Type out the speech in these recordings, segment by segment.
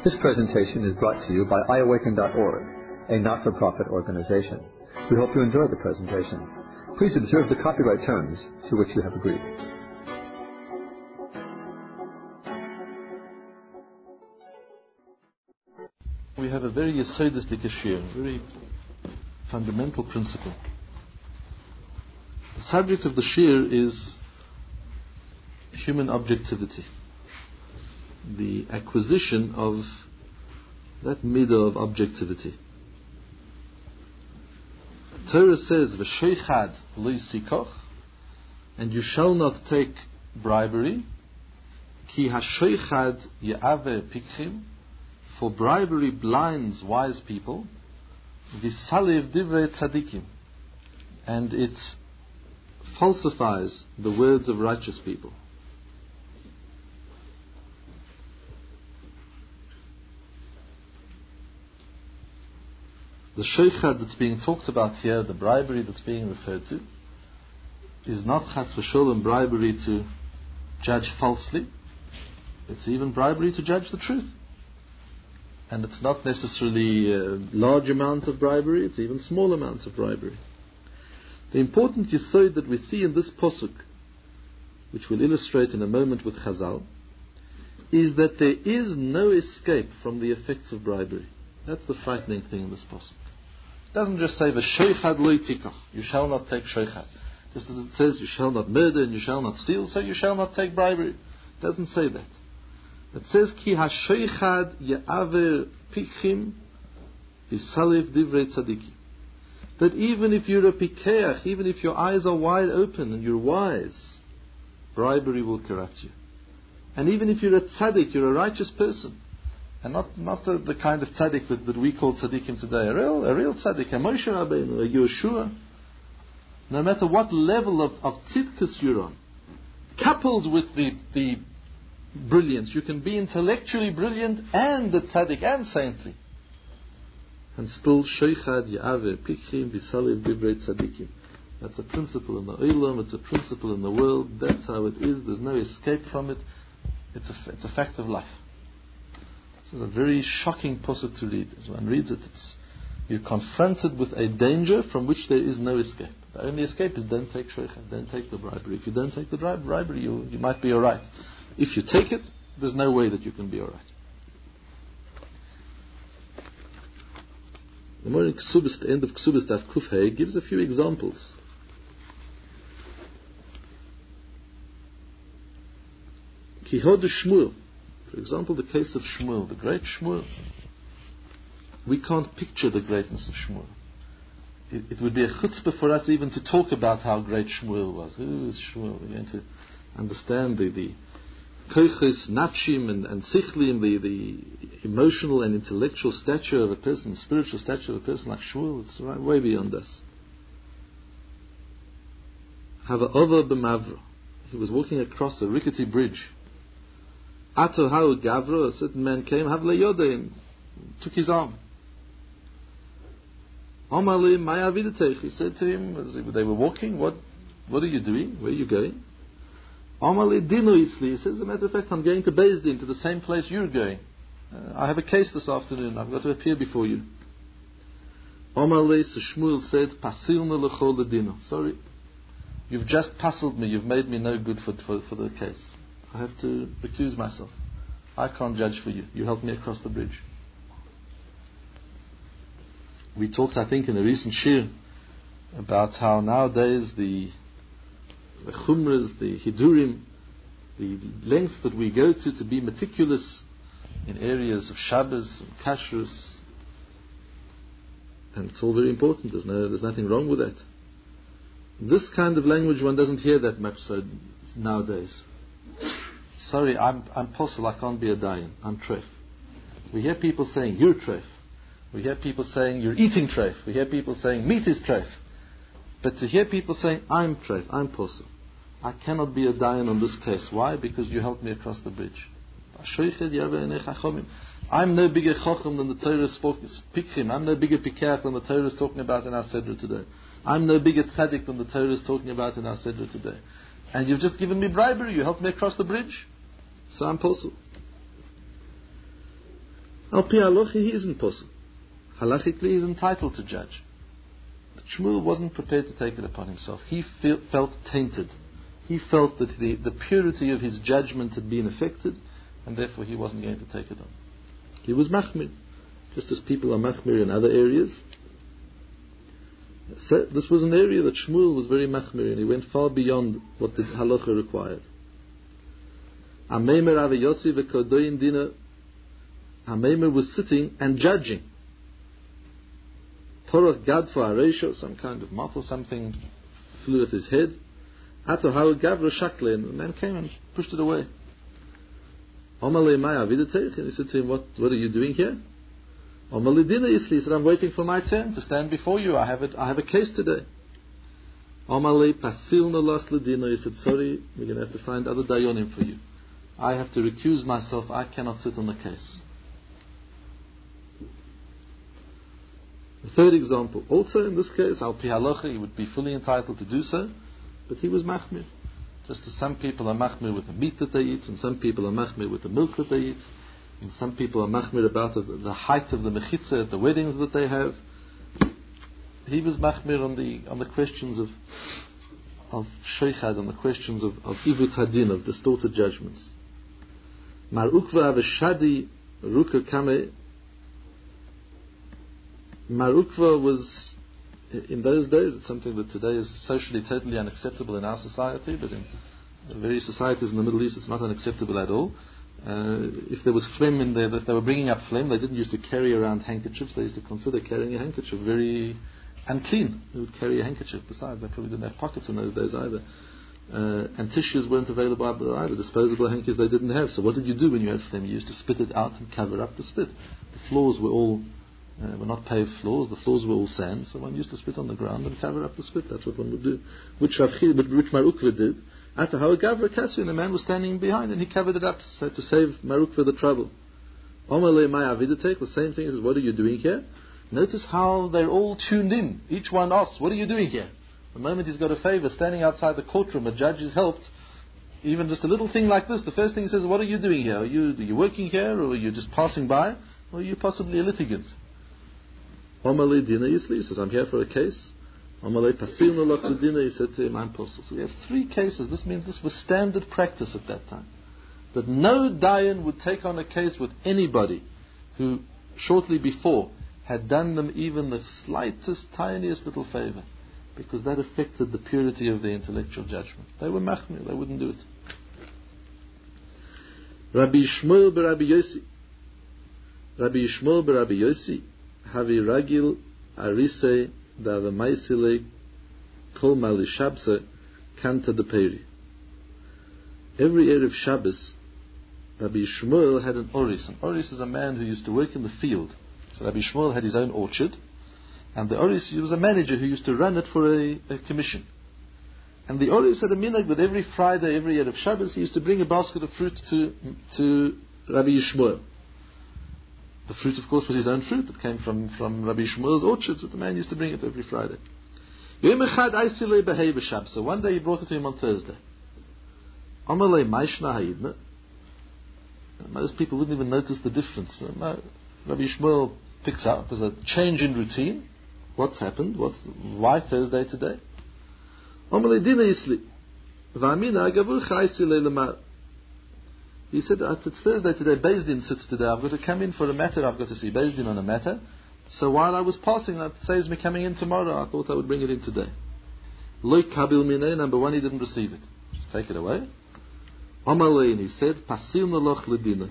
This presentation is brought to you by iAwaken.org, a not-for-profit organization. We hope you enjoy the presentation. Please observe the copyright terms to which you have agreed. We have a very yesodistic shir, very fundamental principle. The subject of the shir is human objectivity, the acquisition of that midah of objectivity. Torah says, "V'sheichad lo yisikoch," and you shall not take bribery. Ki hasheichad ye'ave pikchim, for bribery blinds wise people. V'salev divrei tzadikim, and it falsifies the words of righteous people. The sheichad that's being talked about here, the bribery that's being referred to, is not chas v'sholem bribery to judge falsely. It's even bribery to judge the truth. And it's not necessarily large amounts of bribery, it's even small amounts of bribery. The important yesod that we see in this posuk, which we'll illustrate in a moment with Chazal, is that there is no escape from the effects of bribery. That's the frightening thing in this posuk. It doesn't just say, "V'sheichad lo yitikoch," you shall not take sheichad. Just as it says, you shall not murder and you shall not steal, so you shall not take bribery. It doesn't say that. It says, "Ki hasheichad ye'aver pikchim v'salev divrei tzadikim." That even if you're a pikeach, even if your eyes are wide open and you're wise, bribery will corrupt you. And even if you're a tzaddik, you're a righteous person, and not the kind of tzaddik that we call tzaddikim today, a real tzaddik, a Moshe Rabbeinu, a Yeshua, no matter what level of tzidkus you're on, coupled with the brilliance, you can be intellectually brilliant and the tzaddik and saintly, and still sheichad ye'aver pikchim v'salev divrei tzadikim. That's a principle in the olam, it's a principle in the world, that's how it is, there's no escape from it, it's a fact of life. This is a very shocking posuk to read. As one reads it, you're confronted with a danger from which there is no escape. The only escape is don't take sheichad, don't take the bribery. If you don't take the bribery, you might be alright. If you take it, there's no way that you can be alright. The more Ksubis, the end of Ksubis Daf Kuf Hey gives a few examples. Kihod Shmuel, for example, the case of Shmuel, the great Shmuel. We can't picture the greatness of Shmuel. It would be a chutzpah for us even to talk about how great Shmuel was. Who is Shmuel? We're going to understand the koiches, nafshim, and sichlim, the emotional and intellectual stature of a person, the spiritual stature of a person like Shmuel. It's right way beyond us. Hava over b'mavra. He was walking across a rickety bridge. Ato ha'u gavro, a certain man came, havle yodein, took his arm. Amali maya avidatech. He said to him, as they were walking, what are you doing? Where are you going? Amali dino isli. He says, as a matter of fact, I'm going to Beis Din, to the same place you're going. I have a case this afternoon. I've got to appear before you. Amali, so Shmuel said, pasilna l'chol ledino. Sorry, you've just puzzled me. You've made me no good for the case. I have to recuse myself. I can't judge for you. You helped me across the bridge. We talked, I think, in a recent shir about how nowadays the chumras, the hidurim, the lengths that we go to be meticulous in areas of Shabbos and kashrus, and it's all very important. There's nothing wrong with that. This kind of language one doesn't hear that much so nowadays. Sorry, I'm posel, I can't be a dayan. I'm treif. We hear people saying you're treif. We hear people saying you're eating treif. We hear people saying meat is treif. But to hear people saying I'm treif, I'm posel, I cannot be a dayan on this case. Why? Because you helped me across the bridge. I'm no bigger chochem than the Torah pikchim. I'm no bigger pikeach than the Torah is talking about in our Sedra today. I'm no bigger tzaddik than the Torah is talking about in our Sedra today. And you've just given me bribery. You helped me across the bridge. So I'm posel. Al pi halacha, he isn't posel. Halachically, he's entitled to judge. But Shmuel wasn't prepared to take it upon himself. He felt tainted. He felt that the purity of his judgment had been affected, and therefore he wasn't going to take it on. He was machmir, just as people are machmir in other areas. So this was an area that Shmuel was very machmir in. He went far beyond what the halacha required. Ameimer Rav Yossi v'kodoyin dina. Ameimer was sitting and judging. Torach gad for areisho, some kind of moth or something flew at his head. Ato hau gavra shaklein. The man came and pushed it away. Omalei mai avidateich, and he said to him, what are you doing here? Omalei dina isli, he said, I'm waiting for my turn to stand before you. I have a case today. Omalei pasil nolach ledina, he said, sorry, we're going to have to find other dayonim for you. I have to recuse myself. I cannot sit on the case. The third example, also in this case, al pi halacha, he would be fully entitled to do so, but he was machmir. Just as some people are machmir with the meat that they eat, and some people are machmir with the milk that they eat, and some people are machmir about the height of the mechitza at the weddings that they have. He was machmir on the questions of sheichad, on the questions of ivut hadin, of distorted judgments. Mar ukva v'shadi ruka kame. Mar ukva was, in those days, it's something that today is socially totally unacceptable in our society, but in various societies in the Middle East it's not unacceptable at all. If there was phlegm in there, that they were bringing up phlegm, they didn't used to carry around handkerchiefs. They used to consider carrying a handkerchief very unclean. They would carry a handkerchief. Besides, they probably didn't have pockets in those days either. And tissues weren't available either. Disposable hankies they didn't have. So what did you do when you had phlegm? You used to spit it out and cover up the spit. The floors were all were not paved floors. The floors were all sand. So one used to spit on the ground and cover up the spit. That's what one would do. Which Mar Ukva did. After how a Gavra Kasyan, the man was standing behind and he covered it up so to save Mar Ukva the trouble. Omalei Maya Vidatek, the same thing. He says, what are you doing here? Notice how they're all tuned in. Each one asks, what are you doing here? The moment he's got a favor, standing outside the courtroom, a judge is helped. Even just a little thing like this, the first thing he says, what are you doing here? Are you working here, or are you just passing by? Or are you possibly a litigant? Omalei Dina Isli, he says, I'm here for a case. Omalei Pasil Nolach Dina, he said to him, I'm posel. So we have 3 cases. This means this was standard practice at that time. That no Dayan would take on a case with anybody who shortly before had done them even the slightest, tiniest little favor, because that affected the purity of their intellectual judgment. They were machmir, they wouldn't do it. Rabbi Shmuel b'Rabbi Yossi. Rabbi Shmuel b'Rabbi Yossi, havi ragil arise da'avamaisile kol mali shabse kanta de peri. Every Erev Shabbos, Rabbi Shmuel had an oris. An oris is a man who used to work in the field. So Rabbi Shmuel had his own orchard, and the oris, he was a manager who used to run it for a commission. And the oris had a minhag that every Friday, every year of Shabbos, he used to bring a basket of fruit to Rabbi Shmuel. The fruit, of course, was his own fruit. It came from Rabbi Shmuel's orchard, so the man used to bring it every Friday. So one day he brought it to him on Thursday. Most people wouldn't even notice the difference. Rabbi Shmuel picks up, there's a change in routine. What's happened? Why Thursday today? He said, it's Thursday today, Beis Din sits today, I've got to come in for a matter, I've got to see Beis Din on a matter. So while I was passing, that saves me coming in tomorrow, I thought I would bring it in today. Number 1, he didn't receive it. Just take it away. Amalein, he said, Pasil naloch ledina.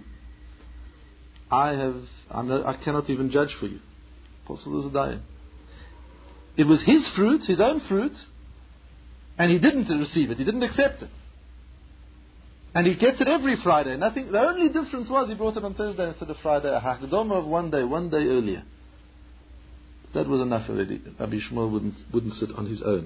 I cannot even judge for you. Apostle is dying. It was his fruit, his own fruit, and he didn't receive it, he didn't accept it. And he gets it every Friday. The only difference was he brought it on Thursday instead of Friday. A hakdama of one day earlier. That was enough already. Rabbi Shmuel wouldn't sit on his own.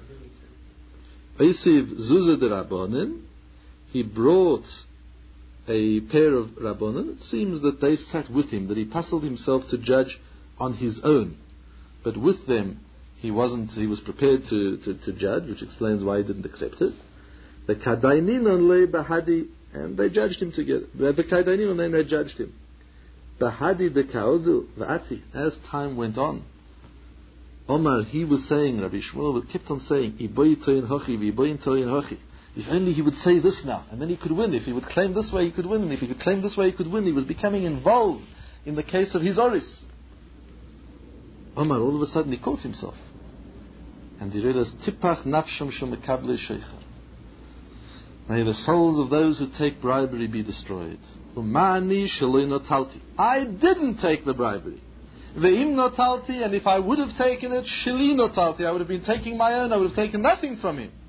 Eisiv Zuzah de Rabbanin, he brought a pair of Rabbanin. It seems that they sat with him, that he passeled himself to judge on his own. But with them, he was prepared to judge, which explains why he didn't accept it. The Kadainin on Le Bahadi, and they judged him together. The Kadainin on they judged him. Bahadi de Kauzu Va'ati. As time went on, Omar, he was saying, Rabbi Shmuel kept on saying, Iboyitoyin Hochi, Iboyitoyin Hochi. If only he would say this now, and then he could win. If he would claim this way, he could win. And if he could claim this way, he could win. He was becoming involved in the case of his Oris. Omar, all of a sudden, he caught himself. And he read as, Tipach nafsham shemekable sheicha. May the souls of those who take bribery be destroyed. Umani shaloi notalti. I didn't take the bribery. Ve'im notalti, and if I would have taken it, shili notalti, I would have been taking my own, I would have taken nothing from him.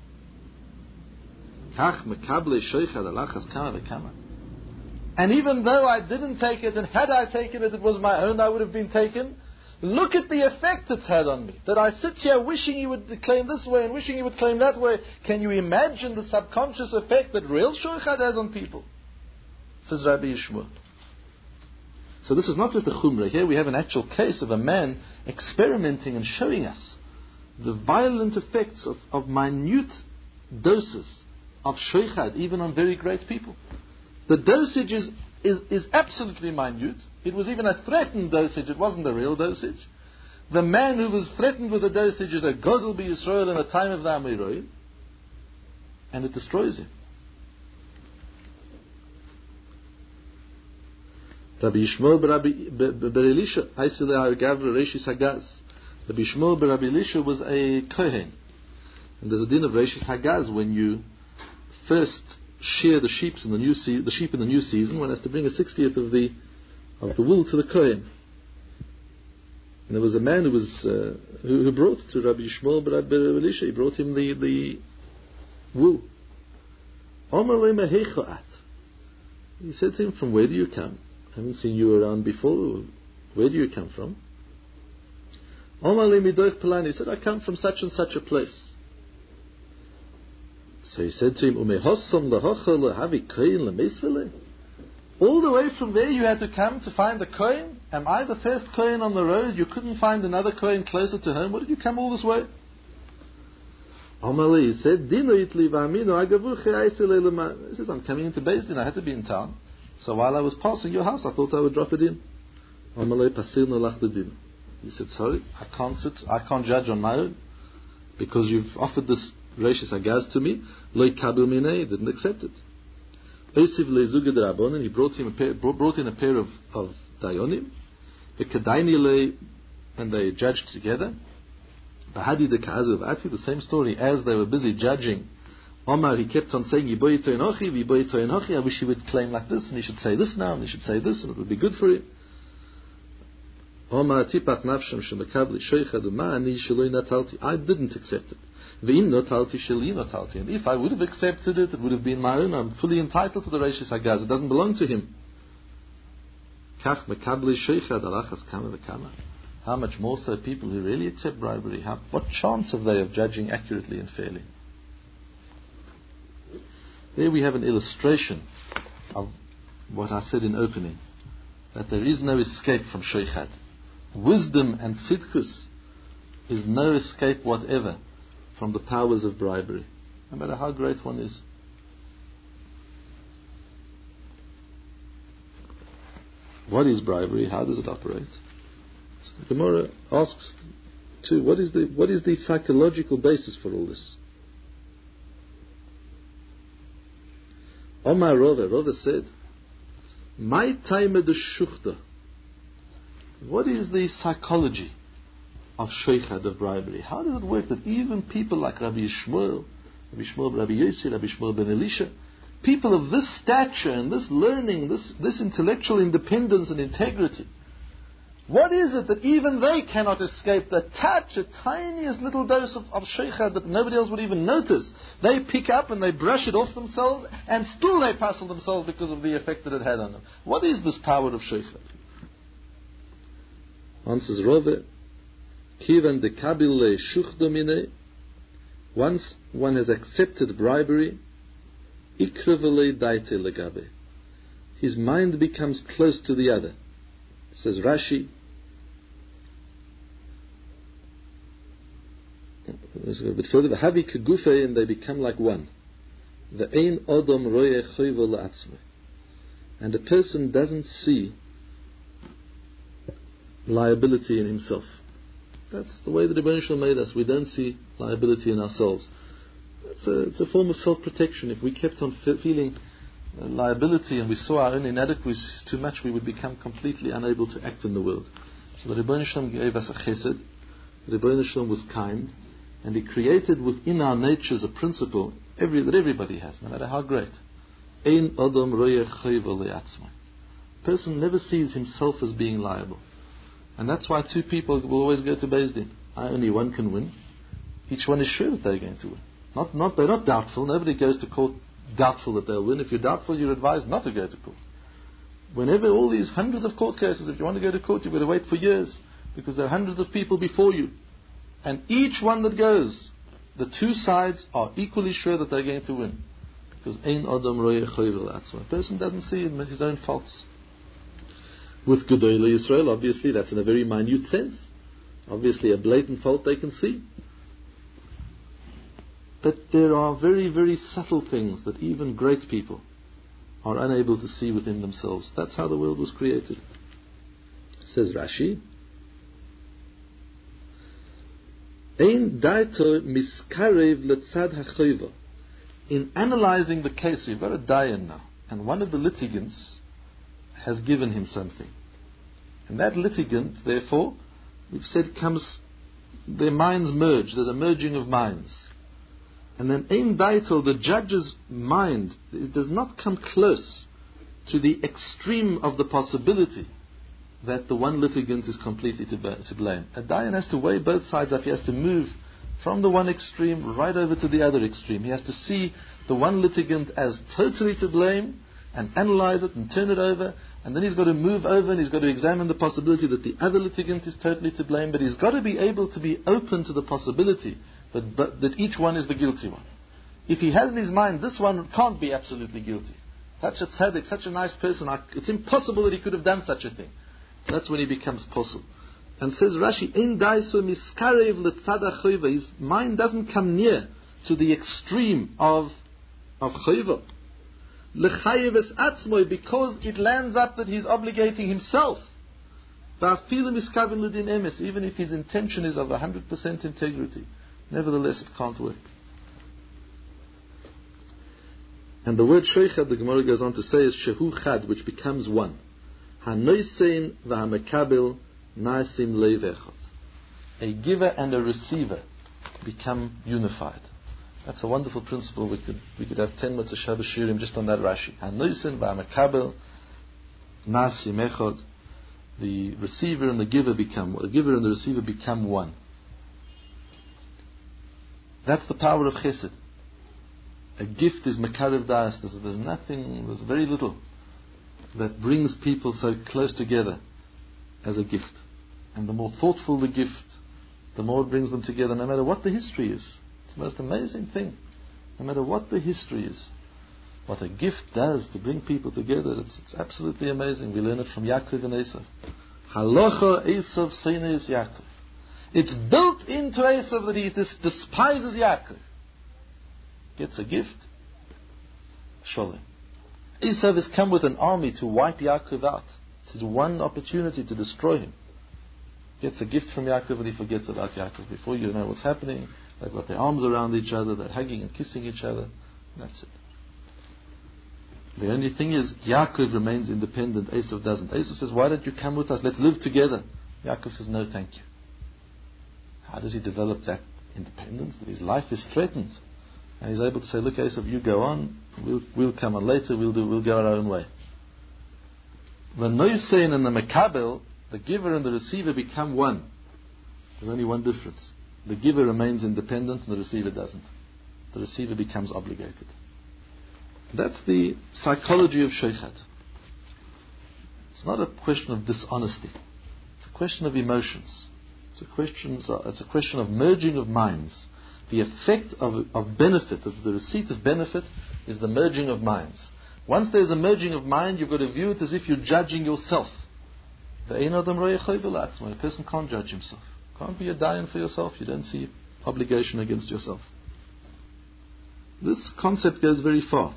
Kach mekable sheicha dalachas kama v'kama. And even though I didn't take it, and had I taken it, it was my own, I would have been taken. Look at the effect it's had on me. That I sit here wishing he would claim this way and wishing he would claim that way. Can you imagine the subconscious effect that real sheikhad has on people? Says Rabbi Yishmael. So this is not just a chumrah. Here we have an actual case of a man experimenting and showing us the violent effects of minute doses of sheikhad, even on very great people. The dosage is absolutely minute. It was even a threatened dosage. It wasn't a real dosage. The man who was threatened with the dosage is a Godel be Yisrael in the time of the Amiroi, and it destroys him. Rabbi Yishmael ber Elisha, Aisile Gavra Reshis Hagaz. Rabbi Yishmael ber Elisha was a kohen, and there's a din of Reshis Hagaz when you first shear the sheep in the new season. One has to bring a 60th of the wool to the kohen. And there was a man who brought to Rabbi Yishmael ber Elisha. He brought him the wool. He said to him, "From where do you come? I haven't seen you around before. Where do you come from?" He said, "I come from such and such a place." So he said to him, all the way from there you had to come to find the kohen? Am I the first kohen on the road? You couldn't find another kohen closer to home? What did you come all this way? He said, he says, I'm coming into Beis Din. I had to be in town. So while I was passing your house, I thought I would drop it in. He said, sorry, I can't judge on my own, because you've offered this Reshis Hagaz to me. Loi kabel minei, didn't accept it. Osiv lezuge d'Rabbanan, he brought in a pair of dayonim. V'kadaini le, and they judged together. Bahadi de ka'azu v'ati, the same story. As they were busy judging, Omar, he kept on saying, Yiboy to'enochi, Yiboy to'enochi. I wish he would claim like this, and he should say this now, and he should say this, and it would be good for him. Omar tipach nafshem shemekabli sheichad u'ma'ani sheloi natalti. I didn't accept it. V'im notalti sheli notalti. And if I would have accepted it, it would have been my own. I'm fully entitled to the Reshis Hagaz. It doesn't belong to him. Kach mekabli sheichad alachas kama v'kama. How much more so people who really accept bribery? What chance have they of judging accurately and fairly? There we have an illustration of what I said in opening, that there is no escape from sheikhad. Wisdom and sidkus is no escape whatever from the powers of bribery, no matter how great one is. What is bribery? How does it operate? So the Gemara asks too, what is the psychological basis for all this? Omar Rava said, "My time de shuchta." What is the psychology of sheikhad, of bribery? How does it work that even people like Rabbi Yishmael, Rabbi Yossi, Rabbi Yishmael ben Elisha, people of this stature and this learning, this intellectual independence and integrity, what is it that even they cannot escape the touch, a tiniest little dose of sheikhad that nobody else would even notice? They pick up and they brush it off themselves, and still they puzzle themselves because of the effect that it had on them. What is this power of sheikhad? Answers Rove, Kivan de Kabile Shuchdomine. Once one has accepted bribery, Ikrevele Daite Legabe. His mind becomes close to the other. Says Rashi, let's go a bit further. Havi kegufe, and they become like one. The ein odom roye choyvo la'atzme, and a person doesn't see liability in himself. That's the way the Rebbeinu Shalom made us. We don't see liability in ourselves. It's a form of self-protection. If we kept on feeling liability and we saw our own inadequacies too much, we would become completely unable to act in the world. So the Rebbeinu Shalom gave us a chesed. The Rebbeinu Shalom was kind, and He created within our natures a principle that everybody has, no matter how great. Ein adam royeh chayva le'atzmai. Person never sees himself as being liable. And that's why two people will always go to Beis Din. Only one can win. Each one is sure that they're going to win. They're not doubtful. Nobody goes to court doubtful that they'll win. If you're doubtful, you're advised not to go to court. Whenever all these hundreds of court cases, if you want to go to court, you've got to wait for years, because there are hundreds of people before you. And each one that goes, the two sides are equally sure that they're going to win. Because ein adam royeh chayva le'atzmai. A person doesn't see his own faults. With Gedolei Yisrael, obviously, that's in a very minute sense. Obviously, a blatant fault they can see. But there are very, very subtle things that even great people are unable to see within themselves. That's how the world was created. Says Rashi, Ein daito miskarev letzad hachayva. In analyzing the case, we've got a dayan now, and one of the litigants has given him something. And that litigant, therefore, we've said their minds merge. There's a merging of minds. And then Ein Daito, the judge's mind, it does not come close to the extreme of the possibility that the one litigant is completely to blame. A dayan has to weigh both sides up. He has to move from the one extreme right over to the other extreme. He has to see the one litigant as totally to blame and analyze it and turn it over. And then he's got to move over and he's got to examine the possibility that the other litigant is totally to blame. But he's got to be able to be open to the possibility that each one is the guilty one. If he has in his mind, this one can't be absolutely guilty. Such a tzaddik, such a nice person, it's impossible that he could have done such a thing. That's when he becomes posel. And says Rashi, Ein daiso miskarev letzad hachayva. His mind doesn't come near to the extreme of chayva. Lechayev es atzmoi, because it lands up that he's obligating himself. Va'afilu miskavin l'din emes, even if his intention is of 100% integrity. Nevertheless, it can't work. And the word sheichad, the Gemara goes on to say, is shehu chad, which becomes one. Hanoisein v'hamekabel naisim leivechot. A giver and a receiver become unified. That's a wonderful principle. We could have 10 minutes of Shabbos Shirim just on that Rashi. Hanoisein v'hamekabel naisim echot. The receiver and the giver and the receiver become one. That's the power of chesed. A gift is mekarev das. There's very little that brings people so close together as a gift. And the more thoughtful the gift, the more it brings them together, no matter what the history is. It's the most amazing thing. No matter what the history is, what a gift does to bring people together, it's absolutely amazing. We learn it from Yaakov and Esav. Halacha Esav Seineis Yaakov. It's built into Esav that he despises Yaakov. Gets a gift, Sholem. Esav has come with an army to wipe Yaakov out. It's his one opportunity to destroy him. Gets a gift from Yaakov and he forgets about Yaakov. Before you know what's happening, they've got their arms around each other, they're hugging and kissing each other. That's it. The only thing is, Yaakov remains independent, Esav doesn't. Esav says, why don't you come with us? Let's live together. Yaakov says, no, thank you. How does he develop that independence? That his life is threatened. And he's able to say, look, Esav, you go on, we'll come on later, we'll go our own way. When Noisein and the Mekabel, the giver and the receiver become one. There's only one difference. The giver remains independent and the receiver doesn't. The receiver becomes obligated. That's the psychology of sheichad. It's not a question of dishonesty. It's a question of emotions. It's a question of merging of minds. The effect of benefit, of the receipt of benefit, is the merging of minds. Once there's a merging of mind, you've got to view it as if you're judging yourself. A person can't judge himself. Can't be a dayan for yourself. You don't see obligation against yourself. This concept goes very far.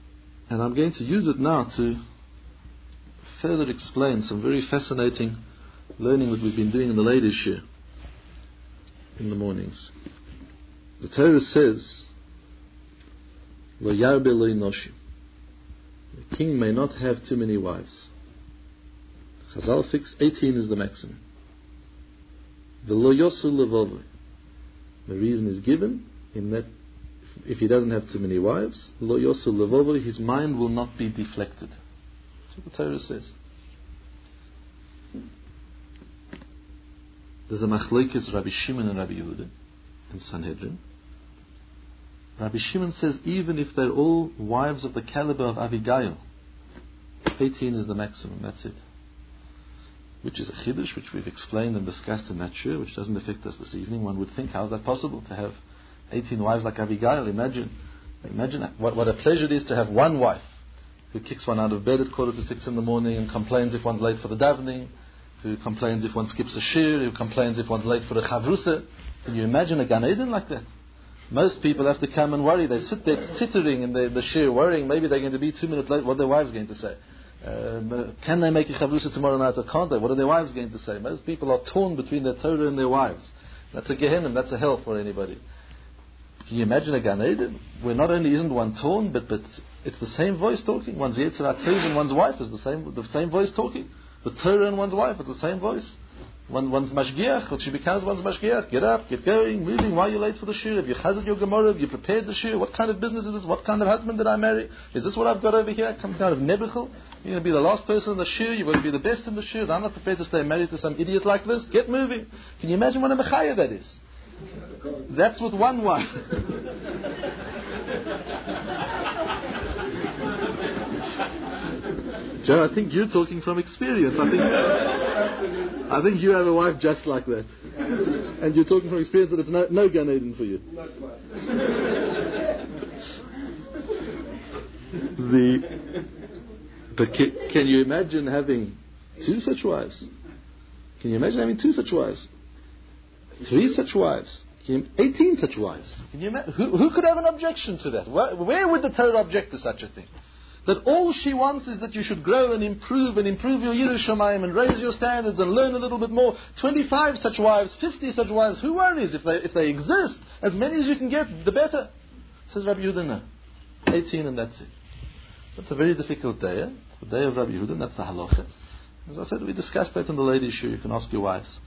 And I'm going to use it now to further explain some very fascinating learning what we've been doing in the ladies' shir in the mornings. The Torah says, Lo yarbe lo inoshi. The king may not have too many wives. Chazal fix 18 is the maximum. V'lo yosu levovo. The reason is given in that if he doesn't have too many wives, lo yosu levovo, his mind will not be deflected. That's what the Torah says. There's a machlokes Rabbi Shimon and Rabbi Yehuda in Sanhedrin. Rabbi Shimon says even if they're all wives of the caliber of Abigail, 18 is the maximum, that's it. Which is a chiddush, which we've explained and discussed in that shir, which doesn't affect us this evening. One would think, how is that possible to have 18 wives like Abigail? Imagine what a pleasure it is to have one wife who kicks one out of bed at 5:45 in the morning and complains if one's late for the davening, who complains if one skips a shir, who complains if one's late for a chavrusa. Can you imagine a Gan Eden like that? Most people have to come and worry. They sit there tittering in the shir, worrying maybe they're going to be 2 minutes late. What are their wives going to say? Can they make a chavrusa tomorrow night or can't they? What are their wives going to say? Most people are torn between their Torah and their wives. That's a Gehenna, that's a hell for anybody. Can you imagine a Gan Eden where not only isn't one torn, but it's the same voice talking? One's Yetzirah Tov and one's wife is the same voice talking. The Torah and one's wife is the same voice. One's mashgiach, when she becomes one's mashgiach, get up, get going, moving. Why are you late for the shir? Have you chazed your Gemara? Have you prepared the shir? What kind of business is this? What kind of husband did I marry? Is this what I've got over here? Come out of Nebuchadnezzar? You're going to be the last person in the shir. You're going to be the best in the shir. I'm not prepared to stay married to some idiot like this. Get moving. Can you imagine what a mechaya that is? That's with one wife. Joe, I think you're talking from experience. I think you have a wife just like that. And you're talking from experience that it's no Gan Eden for you. But can you imagine having 2 such wives? Can you imagine having 2 such wives? 3 such wives? 18 such wives? Can you imagine? Who could have an objection to that? Where would the Torah object to such a thing? That all she wants is that you should grow and improve your Yiras Shamayim and raise your standards and learn a little bit more. 25 such wives, 50 such wives, who worries? If they exist, as many as you can get, the better. Says Rabbi Yehuda, no. 18 and that's it. That's a very difficult day. Eh? The day of Rabbi Yehuda, that's the halacha. As I said, we discussed that in the ladies' show. You can ask your wives.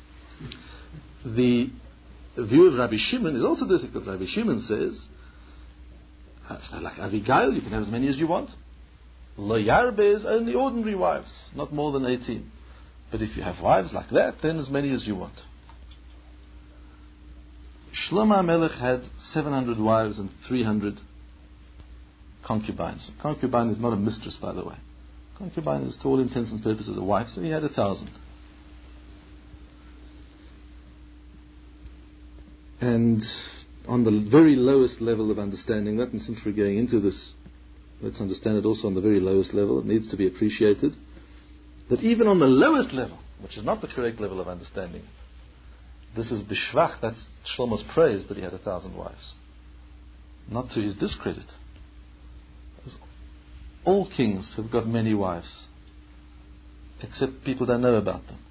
The view of Rabbi Shimon is also difficult. Rabbi Shimon says, like Abigail, you can have as many as you want. Lo yarbe is only ordinary wives, not more than 18. But if you have wives like that, then as many as you want. Shlomo HaMelech had 700 wives and 300 concubines. Concubine is not a mistress, by the way. Concubine is, to all intents and purposes, a wife, so he had 1,000. And on the very lowest level of understanding that, and since we're going into this, let's understand it also on the very lowest level. It needs to be appreciated that even on the lowest level, which is not the correct level of understanding it, this is bishvach, that's Shlomo's praise that he had 1,000 wives. Not to his discredit. All kings have got many wives, except people don't know about them.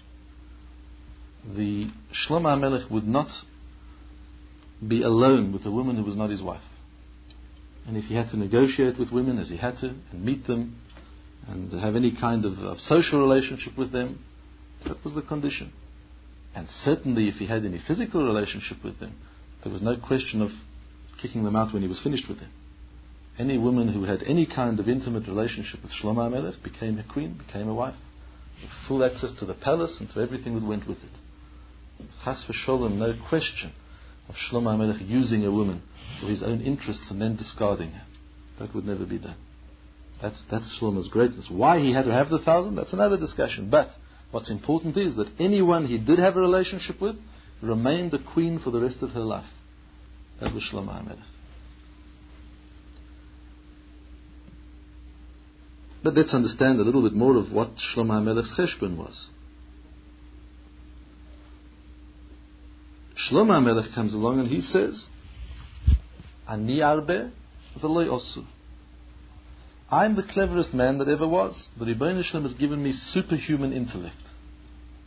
The Shlomo HaMelech would not be alone with a woman who was not his wife. And if he had to negotiate with women as he had to, and meet them, and have any kind of social relationship with them, that was the condition. And certainly if he had any physical relationship with them, there was no question of kicking them out when he was finished with them. Any woman who had any kind of intimate relationship with Shlomo HaMelech became a queen, became a wife, with full access to the palace and to everything that went with it. Chas v'sholem, no question of Shlomo HaMelech using a woman for his own interests and then discarding her. That would never be done. That's Shlomo's greatness. Why he had to have the 1,000, that's another discussion. But what's important is that anyone he did have a relationship with remained the queen for the rest of her life. That was Shlomo HaMelech. But let's understand a little bit more of what Shlomo HaMelech's cheshbon was. Shlomo HaMelech comes along and he says, Ani arbe v'lo osu. I'm the cleverest man that ever was. The Rebbeinu Shalom has given me superhuman intellect.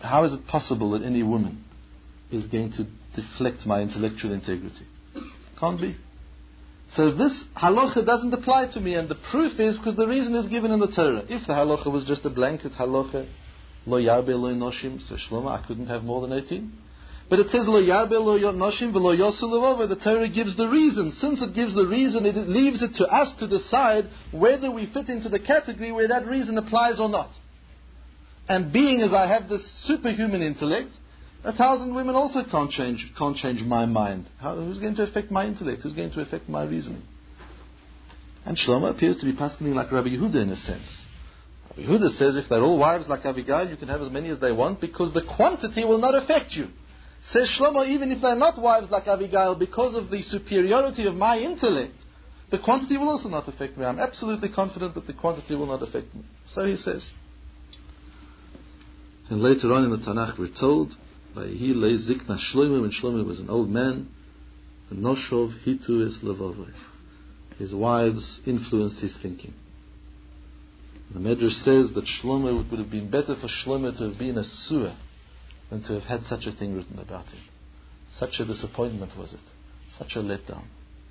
how is it possible that any woman is going to deflect my intellectual integrity? Can't be. So this halacha doesn't apply to me, and the proof is because the reason is given in the Torah. If the halacha was just a blanket halacha, lo yarbe lo noshim, so Shlomo, I couldn't have more than 18. But it says lo yarbe lo noshim v'lo yosu levova. The Torah gives the reason. Since it gives the reason, it leaves it to us to decide whether we fit into the category where that reason applies or not. And being as I have this superhuman intellect, 1,000 women also can't change my mind. Who's going to affect my intellect? Who's going to affect my reasoning? And Shlomo appears to be paskening like Rabbi Yehuda in a sense. Rabbi Yehuda says if they're all wives like Abigail, you can have as many as they want because the quantity will not affect you. Says Shlomo, even if they're not wives like Abigail, because of the superiority of my intellect, the quantity will also not affect me. I'm absolutely confident that the quantity will not affect me. So he says. And later on in the Tanakh we're told, he lay zikna Shlomo, when Shlomo was an old man, Noshov hitu es levavoi. His wives influenced his thinking. The Medrash says that Shlomo, it would have been better for Shlomo to have been a suah than to have had such a thing written about him. Such a disappointment was it. Such a letdown.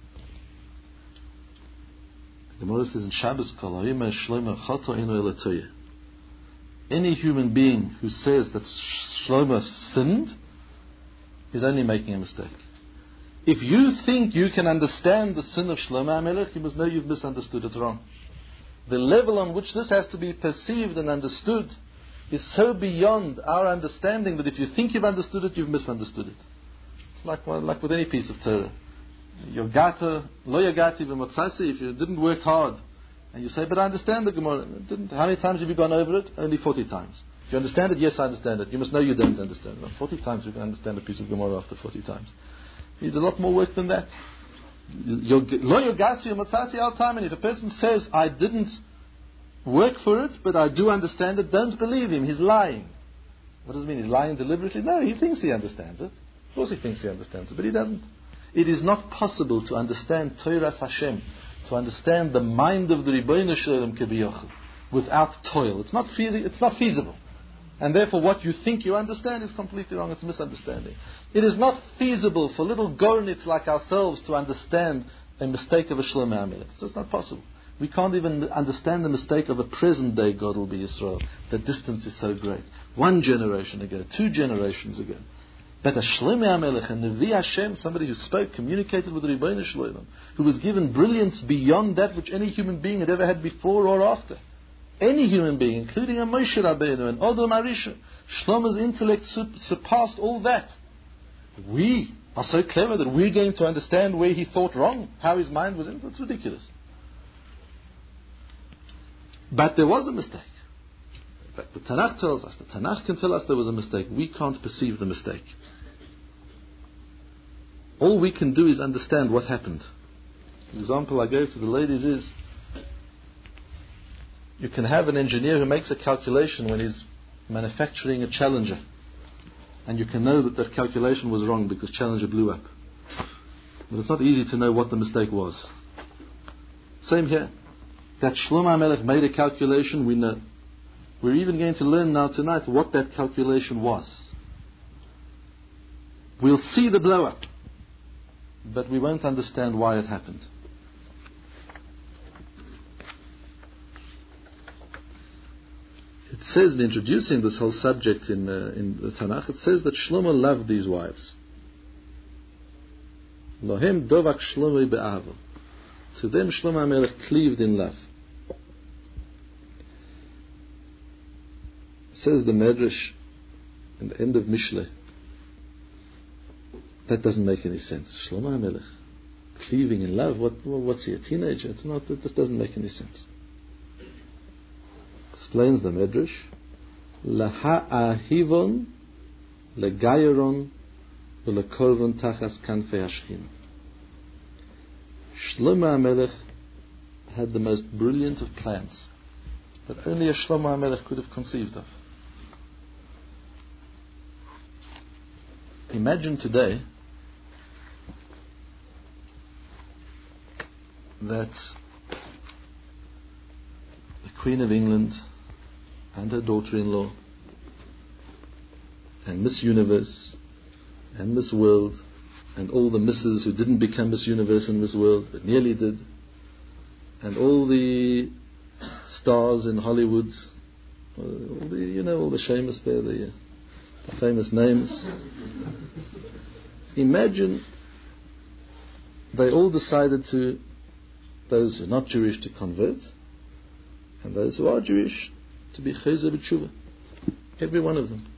The Gemara says in Shabbos, Kol ha'ima Shlomo chato eino elatoyeh. Any human being who says that Shlomo sinned is only making a mistake. If you think you can understand the sin of Shlomo HaMelech, you must know you've misunderstood it wrong. The level on which this has to be perceived and understood is so beyond our understanding that if you think you've understood it, you've misunderstood it. It's like with any piece of Torah. Yogata, lo yogati v'motzasi, if you didn't work hard, and you say, but I understand the Gemara. How many times have you gone over it? Only 40 times. Do you understand it? Yes, I understand it. You must know you don't understand it. 40 times you can understand a piece of Gemara after 40 times. It needs a lot more work than that. Lo yogasi v'motzasi al time, and if a person says, I didn't work for it, but I do understand it, don't believe him. He's lying. What does it mean? He's lying deliberately? No, he thinks he understands it. Of course he thinks he understands it, but he doesn't. It is not possible to understand Toras Hashem, to understand the mind of the Ribono Shel Olam Kebiyachol, without toil. It's not feasible. And therefore what you think you understand is completely wrong. It's a misunderstanding. It is not feasible for little gornits like ourselves to understand a mistake of a Shlomo HaMelech. It's just not possible. We can't even understand the mistake of a present day Gadol B'Yisrael. The distance is so great. 1 generation ago, 2 generations ago. But a Shlomo HaMelech, a Nevi Hashem, somebody who spoke, communicated with the Ribono Shel Olam, who was given brilliance beyond that which any human being had ever had before or after. Any human being, including a Moshe Rabbeinu and Adam Arisha. Shlomo's intellect surpassed all that. We are so clever that we're going to understand where he thought wrong, how his mind was in. That's ridiculous. But there was a mistake. In fact, the Tanakh tells us, the Tanakh can tell us there was a mistake. We can't perceive the mistake. All we can do is understand what happened. The example I gave to the ladies is, you can have an engineer who makes a calculation when he's manufacturing a Challenger, and you can know that that calculation was wrong because Challenger blew up. But it's not easy to know what the mistake was. Same here. That Shlomo HaMelech made a calculation, we know. We're even going to learn now tonight what that calculation was. We'll see the blow up, but we won't understand why it happened. It says in introducing this whole subject in the Tanakh, it says that Shlomo loved these wives. Lohem dovak Shlomo be'avo. To them Shlomo HaMelech cleaved in love. Says the Medrash in the end of Mishle, that doesn't make any sense. Shlomo HaMelech cleaving in love, what's he, a teenager? It's not, this doesn't make any sense. Explains the Medrash, Laha'ahivon legayeron v'lekorvon tachas kanfei hashchina. Shlomo HaMelech had the most brilliant of plans that only a Shlomo HaMelech could have conceived of. Imagine today that the Queen of England and her daughter-in-law and Miss Universe and Miss World and all the misses who didn't become Miss Universe and Miss World but nearly did, and all the stars in Hollywood, all the famous there, the famous names. Imagine they all decided to, those who are not Jewish, to convert, and those who are Jewish to be Chayzer B'Tshuva. Every one of them.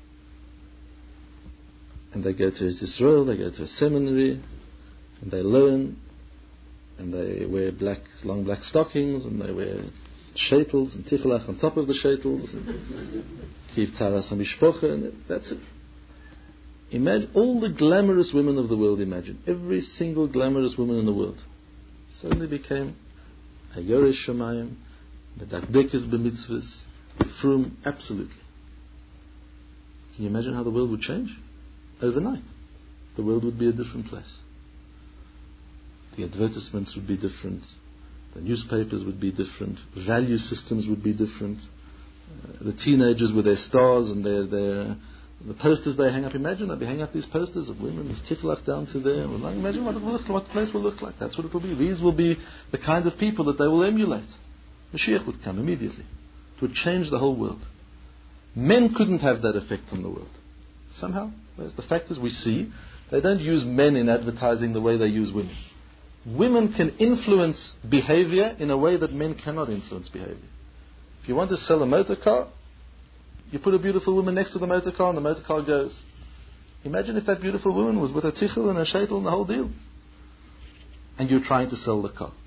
And they go to Israel, they go to a seminary, and they learn, and they wear long black stockings, and they wear shaitels and tiflach on top of the shaitels, and keep taras hamishpocha, and that's it. Imagine all the glamorous women of the world. Imagine every single glamorous woman in the world suddenly became a Yoresh Shamayim, Medakdekes b'mitzvahs, frum, absolutely. Can you imagine how the world would change? Overnight. The world would be a different place. The advertisements would be different. The newspapers would be different. Value systems would be different. The teenagers with their stars and the posters they hang up. Imagine they'd be hanging up these posters of women with tiflach down to there. Imagine what the place will look like. That's what it will be. These will be the kind of people that they will emulate. Mashiach would come immediately. It would change the whole world. Men couldn't have that effect on the world. Somehow, the fact is we see they don't use men in advertising the way they use women. Women can influence behavior in a way that men cannot influence behavior. If you want to sell a motor car, you put a beautiful woman next to the motor car and the motor car goes. Imagine if that beautiful woman was with a tichel and a shaitel and the whole deal. And you're trying to sell the car.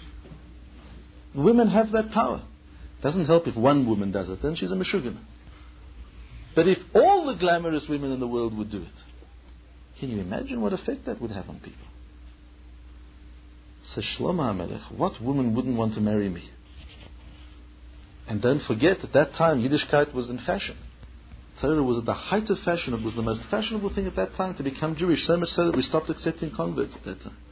Women have that power. It doesn't help if one woman does it, then she's a meshugana. But if all the glamorous women in the world would do it, can you imagine what effect that would have on people? Says Shlomo HaMelech, what woman wouldn't want to marry me? And don't forget, at that time, Yiddishkeit was in fashion. Torah was at the height of fashion. It was the most fashionable thing at that time to become Jewish, so much so that we stopped accepting converts at that time.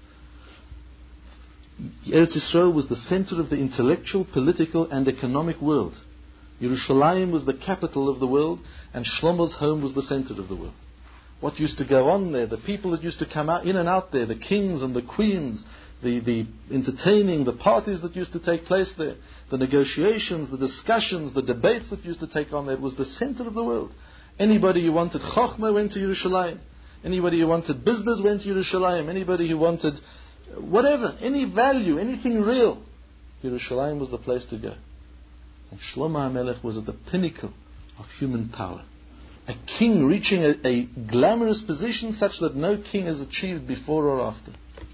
Eretz Yisrael was the center of the intellectual, political, and economic world. Yerushalayim was the capital of the world, and Shlomo's home was the center of the world. What used to go on there, the people that used to come out, in and out there, the kings and the queens, the entertaining, the parties that used to take place there, the negotiations, the discussions, the debates that used to take on there, it was the center of the world. Anybody who wanted Chochmah went to Yerushalayim. Anybody who wanted business went to Yerushalayim. Anybody who wanted whatever, any value, anything real, Yerushalayim was the place to go. And Shlomo HaMelech was at the pinnacle of human power. A king reaching a glamorous position such that no king has achieved before or after.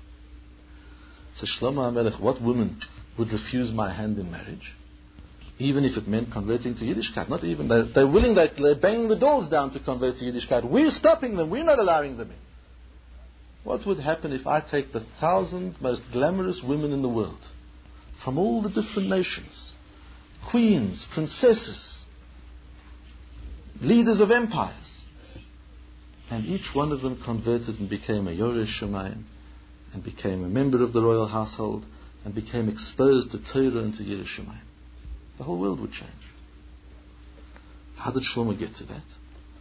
So Shlomo HaMelech, what woman would refuse my hand in marriage? Even if it meant converting to Yiddishkeit. Not even. They're willing, they're banging the doors down to convert to Yiddishkeit. We're stopping them. We're not allowing them in. What would happen if I take the 1,000 most glamorous women in the world from all the different nations, queens, princesses, leaders of empires, and each one of them converted and became a Yoresh Shamayim, and became a member of the royal household, and became exposed to Torah and to Yiras Shamayim? The whole world would change. How did Shlomo get to that?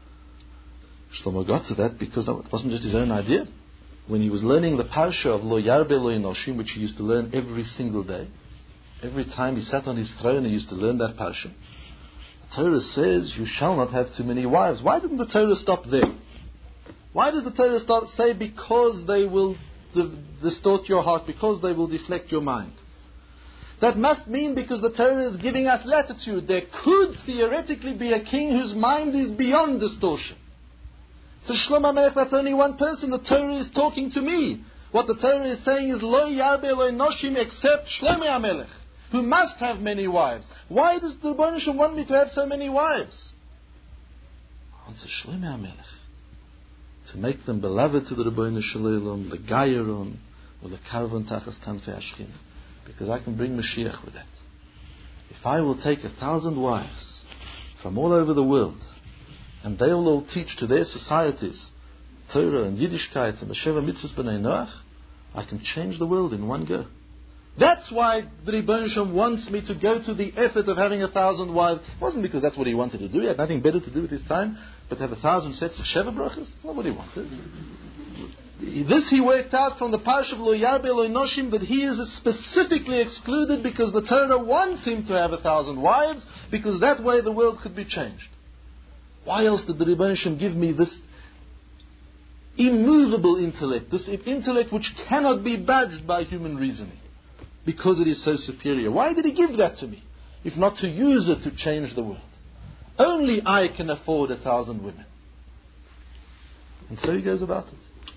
Shlomo got to that because it wasn't just his own idea. When he was learning the parsha of Lo Yarbe Lo Enoshim, which he used to learn every single day, every time he sat on his throne he used to learn that parsha. The Torah says, you shall not have too many wives. Why didn't the Torah stop there? Why did the Torah say because they will distort your heart, because they will deflect your mind? That must mean because the Torah is giving us latitude. There could theoretically be a king whose mind is beyond distortion. So Shlomo HaMelech, that's only one person. The Torah is talking to me. What the Torah is saying is Lo Yarbe Lo Enoshim, except Shlomo HaMelech, who must have many wives. Why does the Rebbeinu Shalom want me to have so many wives? Answer Shlomo HaMelech, to make them beloved to the Rebbeinu Shalom, the Gayeron, or the Karvan Tachas Kanfei Ashchina, because I can bring Mashiach with that. If I will take 1,000 wives from all over the world, and they will all teach to their societies Torah and Yiddishkeit and the Sheva Mitzvahs B'nai Noach, I can change the world in one go. That's why the Rebbeinu Shalom wants me to go to the effort of having 1,000 wives. It wasn't because that's what he wanted to do. He had nothing better to do with his time but have 1,000 sets of Sheva brachas. That's not what he wanted. This he worked out from the Parsha of Lo Yarbe Lo Noshim, that he is specifically excluded because the Torah wants him to have 1,000 wives, because that way the world could be changed. Why else did the Rebbeinu Shalom give me this immovable intellect, this intellect which cannot be budged by human reasoning, because it is so superior? Why did he give that to me, if not to use it to change the world? Only I can afford 1,000 women. And so he goes about it.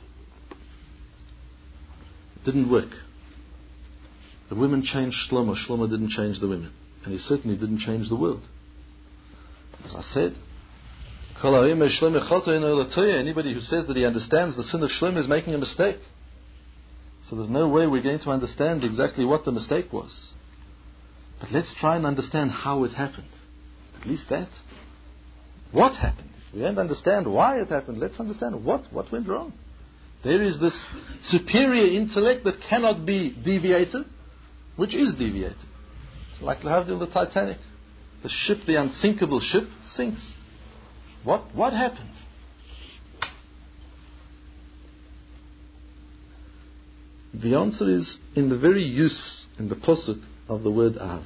It didn't work. The women changed Shlomo. Shlomo didn't change the women. And he certainly didn't change the world. As I said, anybody who says that he understands the sin of Shlomo is making a mistake. So there's no way we're going to understand exactly what the mistake was. But let's try and understand how it happened. At least that. What happened? If we don't understand why it happened, let's understand what went wrong. There is this superior intellect that cannot be deviated, which is deviated. It's like Lahavdil, the Titanic. The ship, the unsinkable ship, sinks. What happened? The answer is in the very use in the posuk of the word ahava.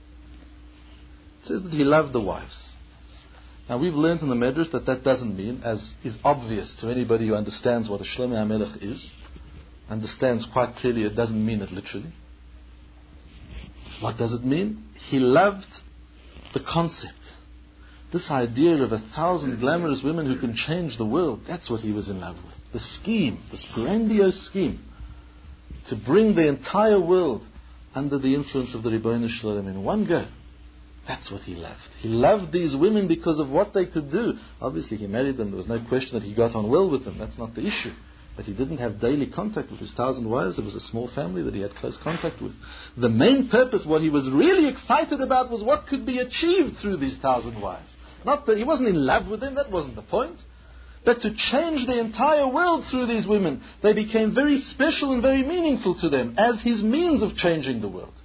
It says that he loved the wives. Now we've learned in the Medrash that doesn't mean, as is obvious to anybody who understands what a Shlomo HaMelech is, understands quite clearly it doesn't mean it literally. What does it mean? He loved the concept. This idea of 1,000 glamorous women who can change the world, that's what he was in love with. The scheme, this grandiose scheme, to bring the entire world under the influence of the Rebbeinu Shalom in one go. That's what he loved. He loved these women because of what they could do. Obviously he married them. There was no question that he got on well with them. That's not the issue. But he didn't have daily contact with his 1,000 wives. It was a small family that he had close contact with. The main purpose, what he was really excited about, was what could be achieved through these 1,000 wives. Not that he wasn't in love with them. That wasn't the point. But to change the entire world through these women. They became very special and very meaningful to them as his means of changing the world.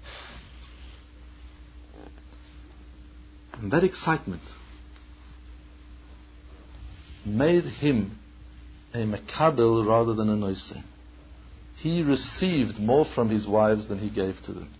And that excitement made him a makabel rather than a noiseh. He received more from his wives than he gave to them.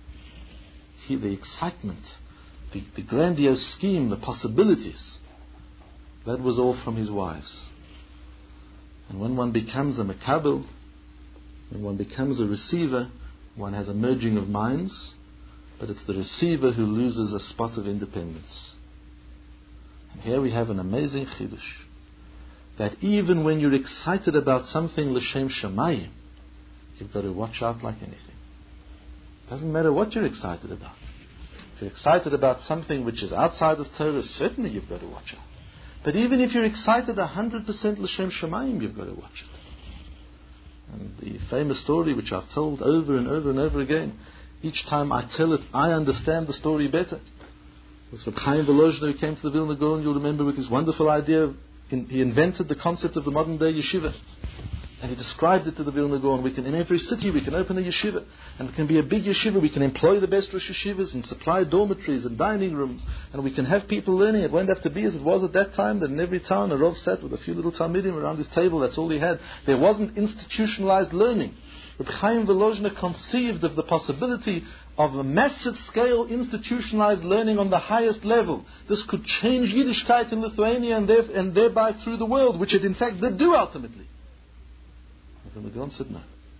The excitement, the grandiose scheme, the possibilities, that was all from his wives. And when one becomes a makabel, when one becomes a receiver, one has a merging of minds. But it's the receiver who loses a spot of independence. And here we have an amazing chidush. That even when you're excited about something l'shem shamayim, you've got to watch out like anything. Doesn't matter what you're excited about. If you're excited about something which is outside of Torah, certainly you've got to watch out. But even if you're excited 100% l'shem shamayim, you've got to watch it. And the famous story which I've told over and over and over again, each time I tell it, I understand the story better. It was Reb Chaim Volozhiner who came to the Vilna Gaon, you'll remember, with his wonderful idea. He invented the concept of the modern day yeshiva. And he described it to the Vilna Gaon. In every city we can open a yeshiva. And it can be a big yeshiva. We can employ the best Rosh Yeshivas and supply dormitories and dining rooms. And we can have people learning. It won't have to be as it was at that time, that in every town a Rav sat with a few little Talmidim around his table. That's all he had. There wasn't institutionalized learning. Reb Chaim Volozhiner conceived of the possibility of a massive scale institutionalized learning on the highest level. This could change Yiddishkeit in Lithuania and thereby through the world, which it in fact did do ultimately. And the Gaon said no.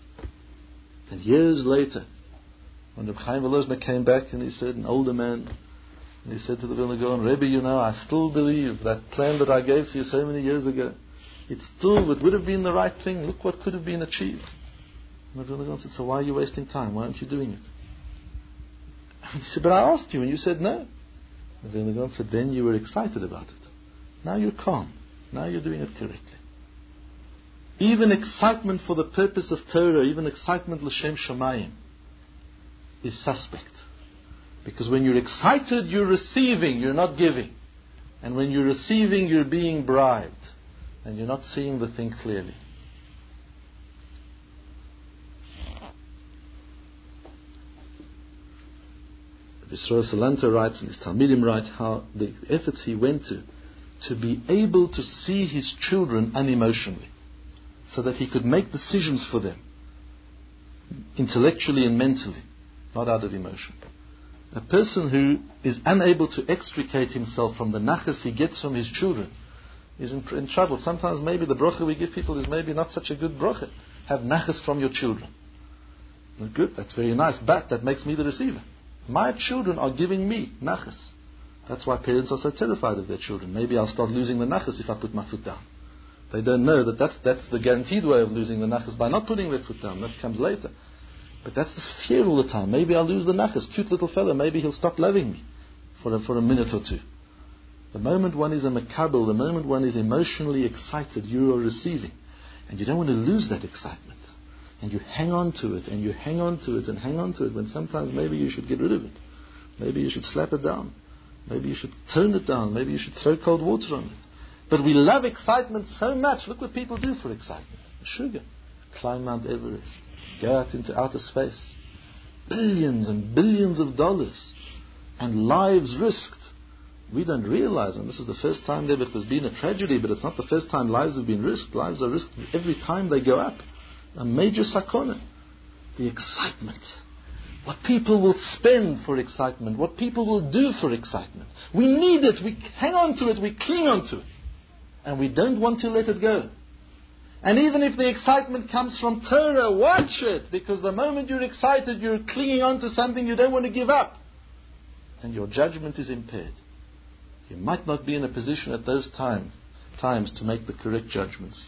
And years later, when Reb Chaim Volozhiner came back and he said, an older man, and he said to the Vilna Gaon, Rebbe, you know, I still believe that plan that I gave to you so many years ago, it would have been the right thing. Look what could have been achieved. And the Vilna Gaon said, so why are you wasting time? Why aren't you doing it? And he said, but I asked you and you said no. The Vilna Gaon said, then you were excited about it. Now you're calm. Now you're doing it correctly. Even excitement for the purpose of Torah, even excitement l'shem shamayim, is suspect. Because when you're excited, you're receiving, you're not giving. And when you're receiving, you're being bribed. And you're not seeing the thing clearly. Yisroel Salanter writes, and his Talmidim write, how the efforts he went to be able to see his children unemotionally, so that he could make decisions for them, intellectually and mentally, not out of emotion. A person who is unable to extricate himself from the nachas he gets from his children is in trouble. Sometimes maybe the bracha we give people is maybe not such a good bracha. Have nachas from your children. Good, that's very nice, but that makes me the receiver. My children are giving me nachas. That's why parents are so terrified of their children. Maybe I'll start losing the nachas if I put my foot down. They don't know that that's the guaranteed way of losing the nachas, by not putting their foot down. That comes later. But that's this fear all the time. Maybe I'll lose the nachas. Cute little fellow. Maybe he'll stop loving me for a minute or two. The moment one is a makabel, the moment one is emotionally excited, you are receiving. And you don't want to lose that excitement. And you hang on to it, and you hang on to it, and hang on to it, when sometimes maybe you should get rid of it. Maybe you should slap it down. Maybe you should tone it down. Maybe you should throw cold water on it. But we love excitement so much. Look what people do for excitement. Sugar. Climb Mount Everest. Go out into outer space. Billions and billions of dollars. And lives risked. We don't realize, and this is the first time there has been a tragedy, but it's not the first time lives have been risked. Lives are risked every time they go up. A major sakona. The excitement. What people will spend for excitement. What people will do for excitement. We need it. We hang on to it. We cling on to it. And we don't want to let it go. And even if the excitement comes from Torah, watch it. Because the moment you're excited, you're clinging on to something you don't want to give up. And your judgment is impaired. You might not be in a position at those times to make the correct judgments.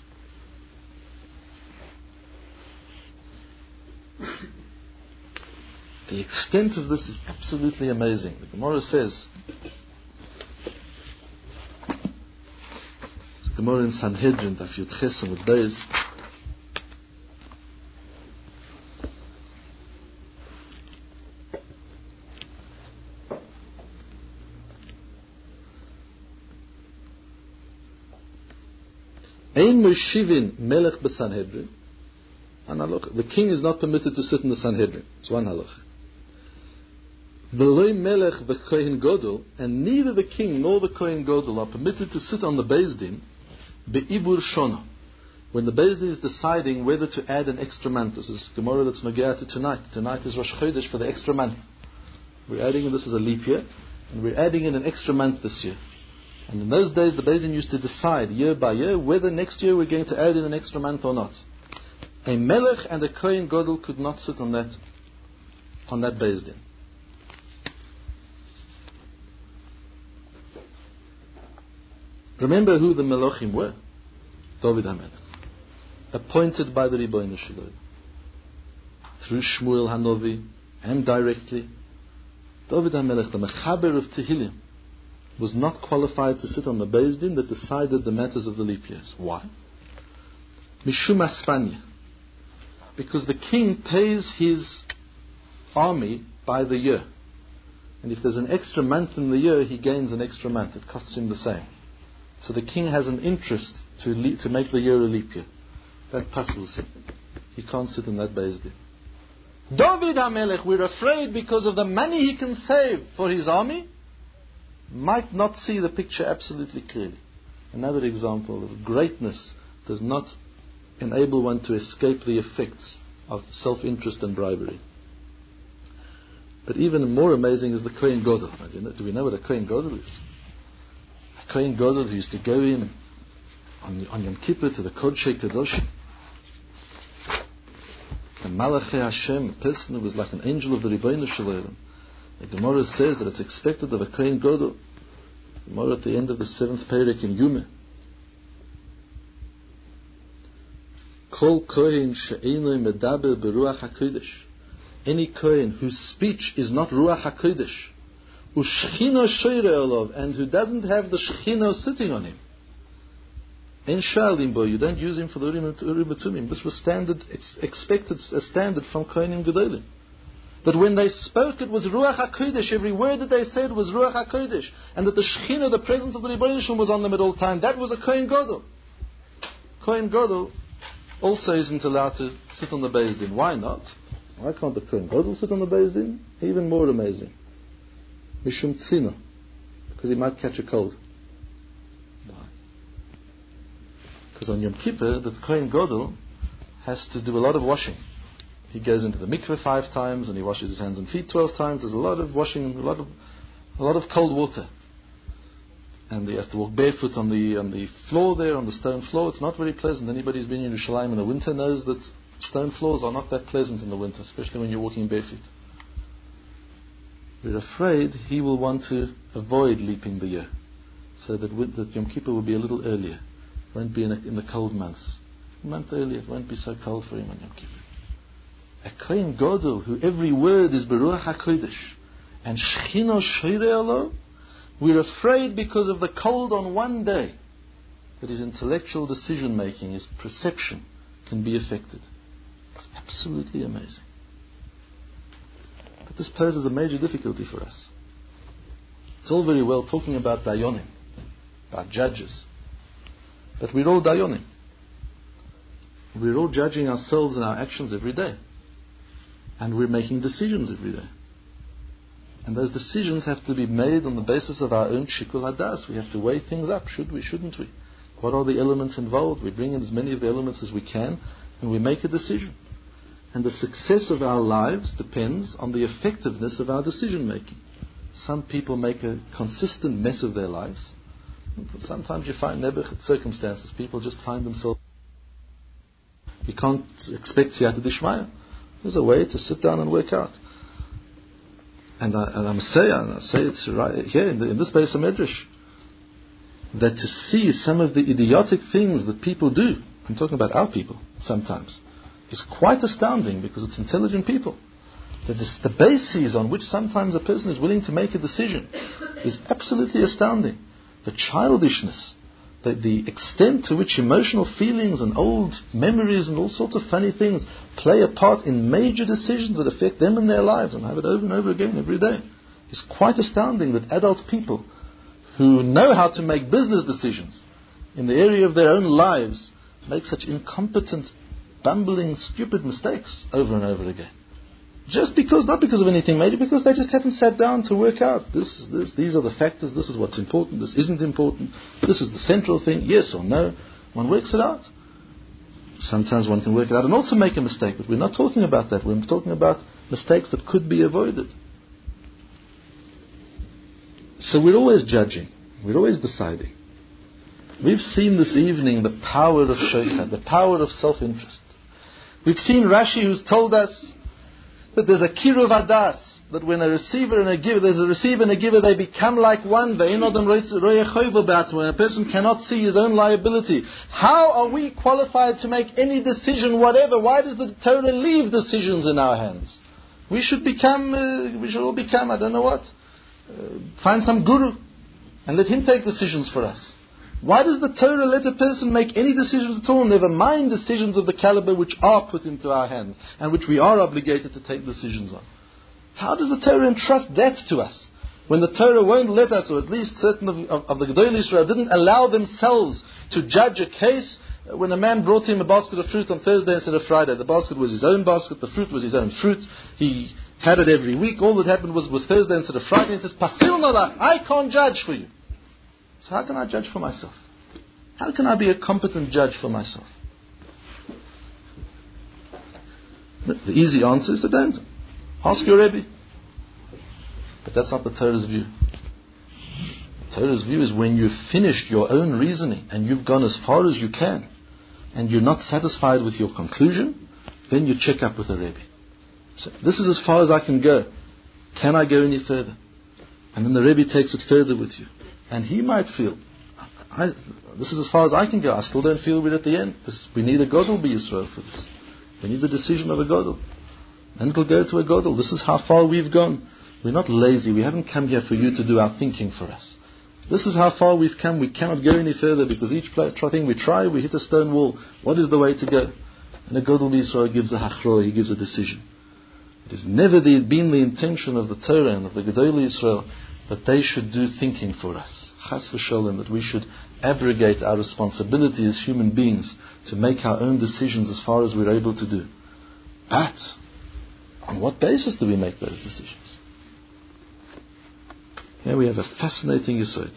The extent of this is absolutely amazing. The Gemara says, the Gemara in Sanhedrin, Daf Yud Ches Amud Beis, Ein Moshivin Melech b'Sanhedrin. The king is not permitted to sit in the Sanhedrin. It's one halach. V'loi Melech v'Kohen Gadol, and neither the king nor the Kohen Gadol are permitted to sit on the Beis Din be'ibur shona, when the Beis Din is deciding whether to add an extra month. This is Gemara that's Nogea to tonight. Tonight is Rosh Chodesh for the extra month. We're adding in, this is a leap year, and we're adding in an extra month this year. And in those days, the Beis Din used to decide year by year whether next year we're going to add in an extra month or not. A Melech and a Kohen Gadol could not sit on that Beis Din. Remember who the Melochim were? David HaMelech, appointed by the Ribono Shel Olam through Shmuel Hanovi and directly. David HaMelech, the Mechaber of Tehillim, was not qualified to sit on the Beis Din that decided the matters of the leap years. Why? Mishum Aspanya. Because the king pays his army by the year. And if there's an extra month in the year, he gains an extra month. It costs him the same. So the king has an interest to make the year a leap year. That puzzles him. He can't sit in that Beis Din. David HaMelech, we're afraid because of the money he can save for his army, might not see the picture absolutely clearly. Another example of greatness does not enable one to escape the effects of self-interest and bribery. But even more amazing is the Kohen Gadol. Do we know what a Kohen Gadol is? A Kohen Gadol who used to go in on Yom Kippur to the Kodshei Kadoshim. A Malachei Hashem, a person who was like an angel of the Ribono Shel Olam. The Gemara says that it's expected of a Kohen Gadol. Gemara at the end of the 7th Perek in Yumeh. Kol Kohen she'enoi medaber beruach hakodesh. Any Kohen whose speech is not ruach hakodesh, u'shchino shoyre olav, and who doesn't have the shchino sitting on him. En shalim bo, you don't use him for the urim v'tumim. This was standard, expected a standard from Kohenim Gedolim. That when they spoke, it was ruach hakodesh. Every word that they said was ruach hakodesh, and that the shchina, the presence of the Ribono Shel Olam, was on them at all time. That was a Kohen Gadol. Kohen Gadol also isn't allowed to sit on the Beis Din. Why not? Why can't the Kohen Gadol sit on the Beis Din? Even more amazing. Mishum tzina, because he might catch a cold. Why? Because on Yom Kippur, the Kohen Gadol has to do a lot of washing. He goes into the mikveh 5 times and he washes his hands and feet 12 times. There's a lot of washing, a lot of cold water. And he has to walk barefoot on the floor there, on the stone floor. It's not very pleasant. Anybody who's been in Yerushalayim in the winter knows that stone floors are not that pleasant in the winter, especially when you're walking barefoot. We're afraid he will want to avoid leaping the year, so that Yom Kippur will be a little earlier. It won't be in the cold months. A month earlier, it won't be so cold for him on Yom Kippur. A Kohen Gadol, who every word is Beruach HaKodesh, and Shechina Shoirei Alo, we're afraid because of the cold on one day that his intellectual decision making, his perception, can be affected. It's absolutely amazing. But this poses a major difficulty for us. It's all very well talking about Dayanim, about judges, but we're all Dayanim. We're all judging ourselves and our actions every day. And we're making decisions every day. And those decisions have to be made on the basis of our own shikul hadas. We have to weigh things up. Should we, shouldn't we? What are the elements involved? We bring in as many of the elements as we can, and we make a decision. And the success of our lives depends on the effectiveness of our decision making. Some people make a consistent mess of their lives. Sometimes you find nebuch circumstances. People just find themselves. You can't expect siyata d'shmaya. There's a way to sit down and work out. And I must say, it's right here in this Beis HaMedrash, that to see some of the idiotic things that people do, I'm talking about our people sometimes, is quite astounding, because it's intelligent people. The bases on which sometimes a person is willing to make a decision is absolutely astounding. The childishness, the extent to which emotional feelings and old memories and all sorts of funny things play a part in major decisions that affect them in their lives, and I have it over and over again every day. It's quite astounding that adult people who know how to make business decisions in the area of their own lives make such incompetent, bumbling, stupid mistakes over and over again. Not because of anything major, because they just haven't sat down to work out these are the factors, this is what's important, this isn't important, this is the central thing, yes or no. One works it out. Sometimes one can work it out and also make a mistake, but we're not talking about that. We're talking about mistakes that could be avoided. So we're always judging, we're always deciding. We've seen this evening the power of sheikhah, the power of self-interest. We've seen Rashi, who's told us that there's a kiruv hadas, that when a receiver and a giver, there's a receiver and a giver, they become like one. When a person cannot see his own liability, how are we qualified to make any decision, whatever? Why does the Torah leave decisions in our hands? We should all become, I don't know what, find some guru and let him take decisions for us. Why does the Torah let a person make any decisions at all, never mind decisions of the caliber which are put into our hands and which we are obligated to take decisions on? How does the Torah entrust that to us, when the Torah won't let us, or at least certain of the Gedolei Yisrael didn't allow themselves to judge a case when a man brought him a basket of fruit on Thursday instead of Friday? The basket was his own basket, the fruit was his own fruit. He had it every week. All that happened was Thursday instead of Friday. He says, Pasil nolach, I can't judge for you. So how can I judge for myself? How can I be a competent judge for myself? The easy answer is to don't. Ask your Rebbe. But that's not the Torah's view. The Torah's view is when you've finished your own reasoning and you've gone as far as you can and you're not satisfied with your conclusion, then you check up with a Rebbe. So this is as far as I can go. Can I go any further? And then the Rebbe takes it further with you. And he might feel, this is as far as I can go. I still don't feel we're at the end. We need a Gadol b'Yisrael for this. We need the decision of a Gadol. And it'll go to a Gadol. This is how far we've gone. We're not lazy. We haven't come here for you to do our thinking for us. This is how far we've come. We cannot go any further, because each thing we try, we hit a stone wall. What is the way to go? And a Gadol b'Yisrael gives a hachro, he gives a decision. It has never been the intention of the Torah and of the Gedolei Yisrael that they should do thinking for us. Chas v'sholem, that we should abrogate our responsibility as human beings to make our own decisions as far as we're able to do. But on what basis do we make those decisions? Here we have a fascinating yesod.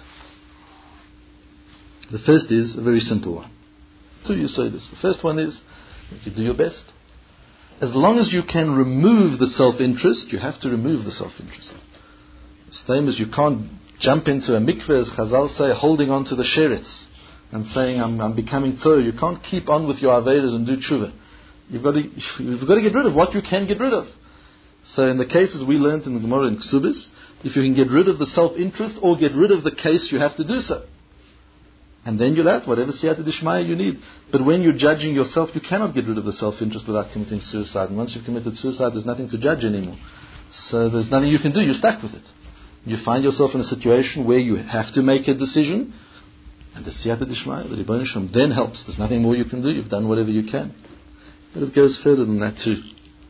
The first is a very simple one. Two yesodas. The first one is, you do your best. As long as you can remove the self-interest, you have to remove the self-interest. Same as you can't jump into a mikveh, as Chazal say, holding on to the sheretz and saying, I'm becoming Torah. You can't keep on with your avedas and do tshuva. You've got to get rid of what you can get rid of. So in the cases we learned in the Gemara in Ksubis, if you can get rid of the self-interest or get rid of the case, you have to do so. And then you'll have whatever siyata dishmaya you need. But when you're judging yourself, you cannot get rid of the self-interest without committing suicide. And once you've committed suicide, there's nothing to judge anymore. So there's nothing you can do. You're stuck with it. You find yourself in a situation where you have to make a decision, and the siyata dishmaya, the Rebbeinu Shalom, then helps. There's nothing more you can do. You've done whatever you can. But it goes further than that too.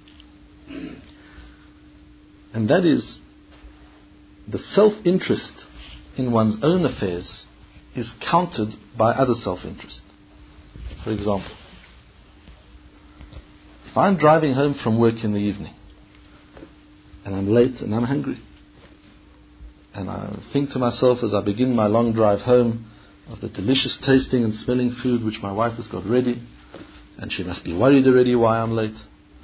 And that is the self-interest in one's own affairs is countered by other self-interest. For example, if I'm driving home from work in the evening and I'm late and I'm hungry, and I think to myself as I begin my long drive home of the delicious tasting and smelling food which my wife has got ready, and she must be worried already why I'm late,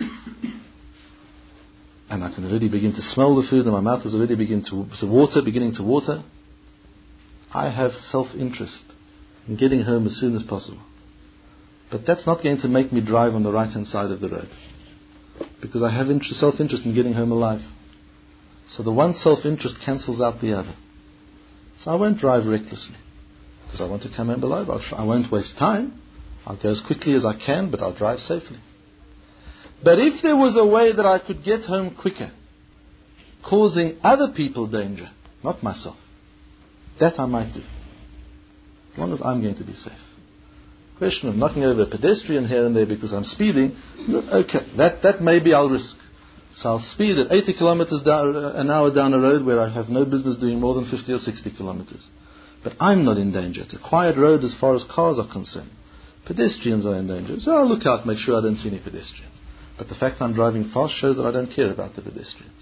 and I can already begin to smell the food and my mouth is already beginning to water, I have self-interest in getting home as soon as possible. But that's not going to make me drive on the right-hand side of the road, because I have self-interest in getting home alive. So the one self-interest cancels out the other. So I won't drive recklessly, because I want to come home alive. I won't waste time. I'll go as quickly as I can, but I'll drive safely. But if there was a way that I could get home quicker, causing other people danger, not myself, that I might do, as long as I'm going to be safe. Question of knocking over a pedestrian here and there because I'm speeding, okay, that maybe I'll risk. So I'll speed at 80 kilometers an hour down a road where I have no business doing more than 50 or 60 kilometers. But I'm not in danger. It's a quiet road as far as cars are concerned. Pedestrians are in danger. So I'll look out, make sure I don't see any pedestrians. But the fact I'm driving fast shows that I don't care about the pedestrians.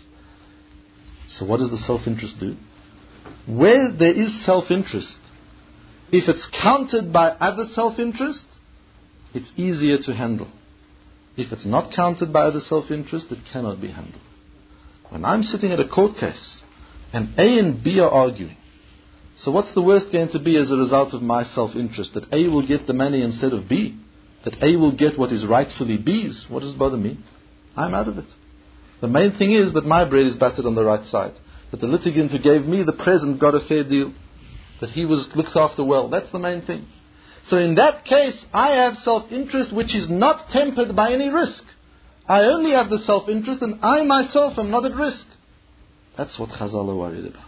So what does the self-interest do? Where there is self-interest, if it's countered by other self-interest, it's easier to handle. If it's not countered by other self-interest, it cannot be handled. When I'm sitting at a court case and A and B are arguing, so what's the worst going to be as a result of my self-interest? That A will get the money instead of B? That A will get what is rightfully B's? What does it bother me? I'm out of it. The main thing is that my bread is buttered on the right side. That the litigant who gave me the present got a fair deal. That he was looked after well. That's the main thing. So in that case, I have self-interest which is not tempered by any risk. I only have the self-interest and I myself am not at risk. That's what Chazal are worried about.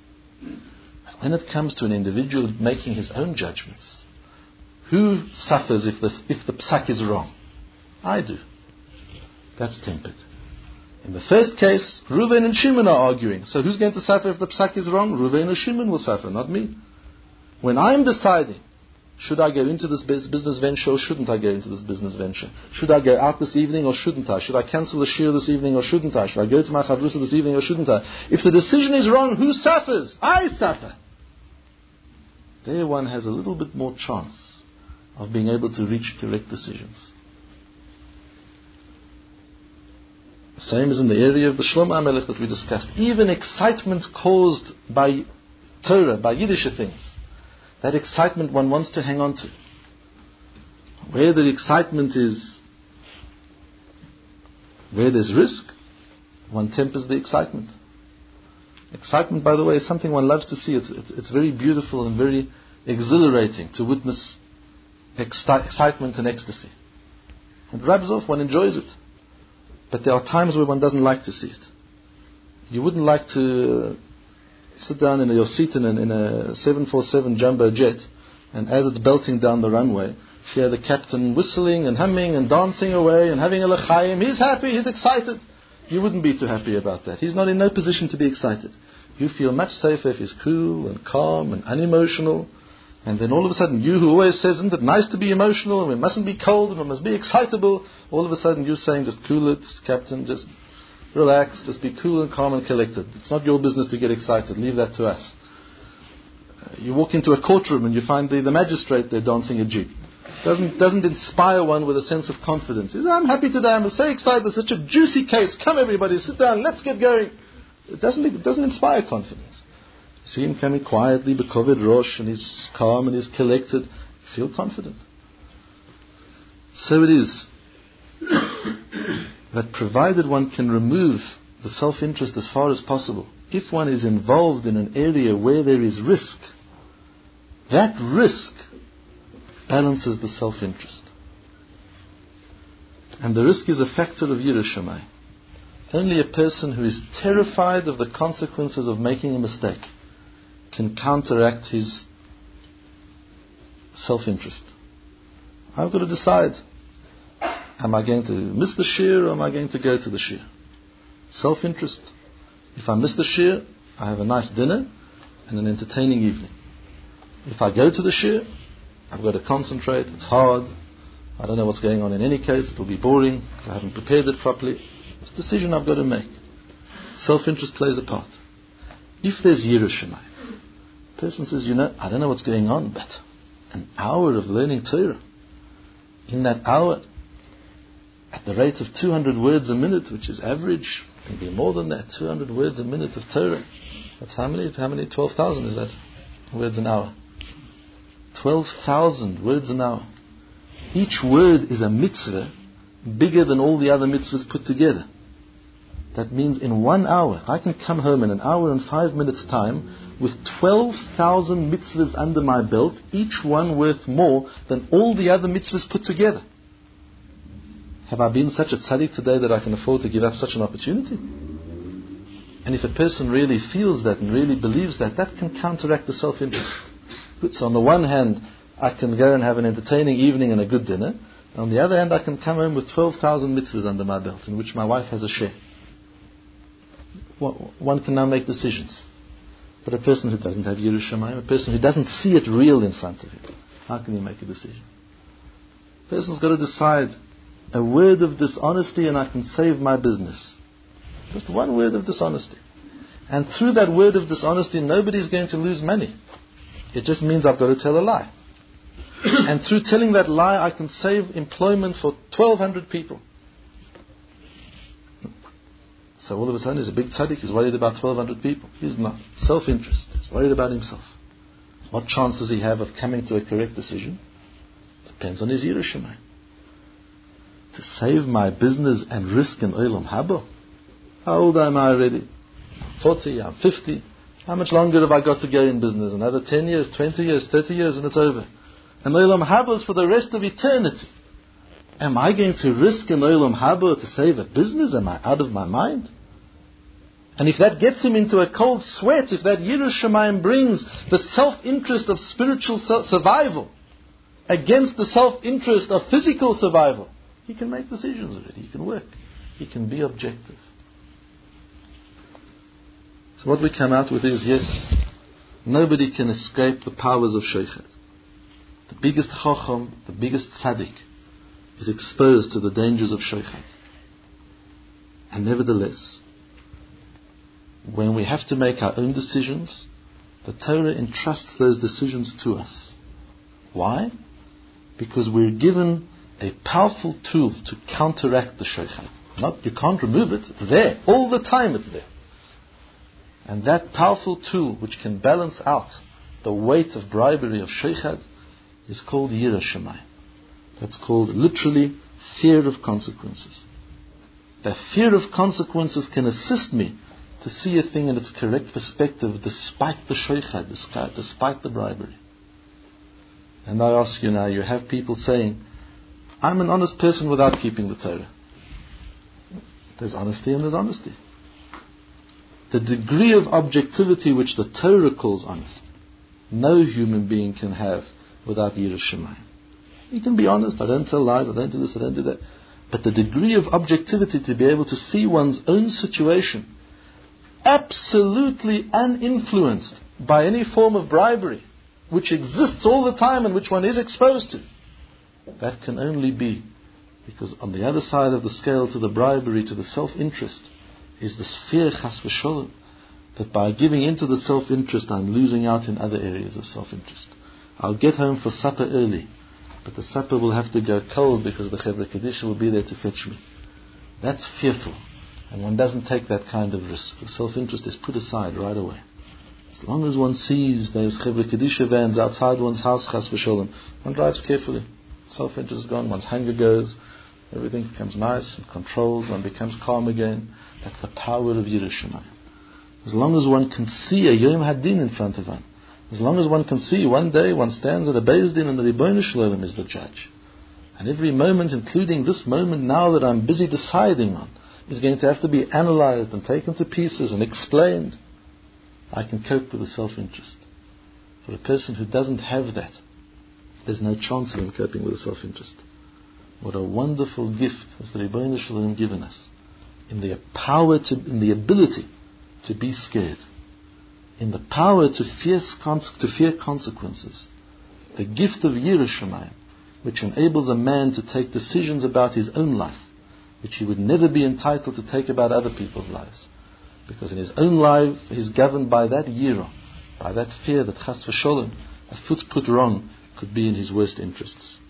When it comes to an individual making his own judgments, who suffers if the psak is wrong? I do. That's tempered. In the first case, Reuven and Shimon are arguing. So who's going to suffer if the psak is wrong? Reuven or Shimon will suffer, not me. When I'm deciding, should I go into this business venture or shouldn't I go into this business venture? Should I go out this evening or shouldn't I? Should I cancel the shir this evening or shouldn't I? Should I go to my chavrusa this evening or shouldn't I? If the decision is wrong, who suffers? I suffer. There one has a little bit more chance of being able to reach correct decisions. Same as in the area of the Shlomo HaMelech that we discussed. Even excitement caused by Torah, by Yiddish things, that excitement one wants to hang on to. Where the excitement is, where there's risk, one tempers the excitement. Excitement, by the way, is something one loves to see. It's very beautiful and very exhilarating to witness excitement and ecstasy. It rubs off, one enjoys it. But there are times where one doesn't like to see it. You wouldn't like to sit down in your seat in a 747 jumbo jet, and as it's belting down the runway, hear the captain whistling and humming and dancing away and having a l'chaim. He's happy, he's excited. You wouldn't be too happy about that. He's not in no position to be excited. You feel much safer if he's cool and calm and unemotional. And then all of a sudden, you who always says, isn't it nice to be emotional, and we mustn't be cold, and we must be excitable, all of a sudden you're saying, just cool it, Captain, just Relax, just be cool and calm and collected. It's not your business to get excited. Leave that to us. You walk into a courtroom and you find the magistrate there dancing a jig. Doesn't inspire one with a sense of confidence. He says, I'm happy today, I'm so excited, it's such a juicy case. Come everybody, sit down, let's get going. It doesn't inspire confidence. You see him coming quietly, bekoved rosh, and he's calm and he's collected. You feel confident. So it is that provided one can remove the self-interest as far as possible, if one is involved in an area where there is risk, that risk balances the self-interest. And the risk is a factor of Yirah Shamayim. Only a person who is terrified of the consequences of making a mistake can counteract his self-interest. I've got to decide, am I going to miss the shir or am I going to go to the shir? Self-interest. If I miss the shir, I have a nice dinner and an entertaining evening. If I go to the shir, I've got to concentrate, it's hard, I don't know what's going on in any case, it'll be boring because I haven't prepared it properly. It's a decision I've got to make. Self-interest plays a part. If there's Yirah Shamayim, the person says, I don't know what's going on, but an hour of learning Torah, in that hour, at the rate of 200 words a minute, which is average, can be more than that, 200 words a minute of Torah. That's how many? 12,000 is that? Words an hour. 12,000 words an hour. Each word is a mitzvah bigger than all the other mitzvahs put together. That means in 1 hour, I can come home in an hour and 5 minutes time with 12,000 mitzvahs under my belt, each one worth more than all the other mitzvahs put together. Have I been such a tzaddik today that I can afford to give up such an opportunity? And if a person really feels that and really believes that, that can counteract the self-interest. So on the one hand, I can go and have an entertaining evening and a good dinner. On the other hand, I can come home with 12,000 mitzvahs under my belt, in which my wife has a share. One can now make decisions. But a person who doesn't have Yirah Shamayim, a person who doesn't see it real in front of him, how can he make a decision? A person's got to decide, a word of dishonesty and I can save my business. Just one word of dishonesty. And through that word of dishonesty, nobody's going to lose money. It just means I've got to tell a lie. And through telling that lie, I can save employment for 1,200 people. So all of a sudden, he's a big tzaddik, he's worried about 1,200 people. He's not. Self-interest. He's worried about himself. What chance does he have of coming to a correct decision? Depends on his Yirah Shamayim. To save my business and risk in Olam Haba? How old am I already? I'm 40, I'm 50. How much longer have I got to go in business? Another 10 years, 20 years, 30 years and it's over. And Olam Haba is for the rest of eternity. Am I going to risk in Olam Haba to save a business? Am I out of my mind? And if that gets him into a cold sweat, if that Yirah Shamayim brings the self-interest of spiritual survival against the self-interest of physical survival, he can make decisions already. He can work. He can be objective. So what we come out with is, yes, nobody can escape the powers of sheikhut. The biggest chacham, the biggest tzaddik, is exposed to the dangers of sheikhut. And nevertheless, when we have to make our own decisions, the Torah entrusts those decisions to us. Why? Because we're given a powerful tool to counteract the sheikhut. You can't remove it, it's there. All the time it's there. And that powerful tool which can balance out the weight of bribery of sheikhut is called Yirah Shamayim. That's called literally fear of consequences. The fear of consequences can assist me to see a thing in its correct perspective despite the sheikhut, despite the bribery. And I ask you now, you have people saying, I'm an honest person without keeping the Torah. There's honesty and there's honesty. The degree of objectivity which the Torah calls honest, no human being can have without Yirah Shamayim. You can be honest, I don't tell lies, I don't do this, I don't do that. But the degree of objectivity to be able to see one's own situation absolutely uninfluenced by any form of bribery, which exists all the time and which one is exposed to, that can only be because on the other side of the scale to the bribery, to the self-interest, is this fear, chas v'sholem, that by giving into the self-interest, I'm losing out in other areas of self-interest. I'll get home for supper early, but the supper will have to go cold because the Chevra Kedisha will be there to fetch me. That's fearful, and one doesn't take that kind of risk. The self-interest is put aside right away. As long as one sees those Chevra Kedisha vans outside one's house, chas v'sholem, one drives carefully. Self-interest is gone, one's hunger goes, everything becomes nice and controlled, one becomes calm again. That's the power of Yiras Shamayim. As long as one can see a Yom Hadin in front of one, as long as one can see one day one stands at a Beis Din and the Ribono Shel Olam is the judge. And every moment, including this moment now that I'm busy deciding on, is going to have to be analyzed and taken to pieces and explained. I can cope with the self-interest. For a person who doesn't have that, there's no chance of him coping with the self-interest. What a wonderful gift has the Ribono Shel Olam given us in the power in the ability to be scared, in the power to fear consequences, the gift of Yiras Shamayim, which enables a man to take decisions about his own life, which he would never be entitled to take about other people's lives, because in his own life he's governed by that yira, by that fear that chas v'sholem, a foot put wrong could be in his worst interests.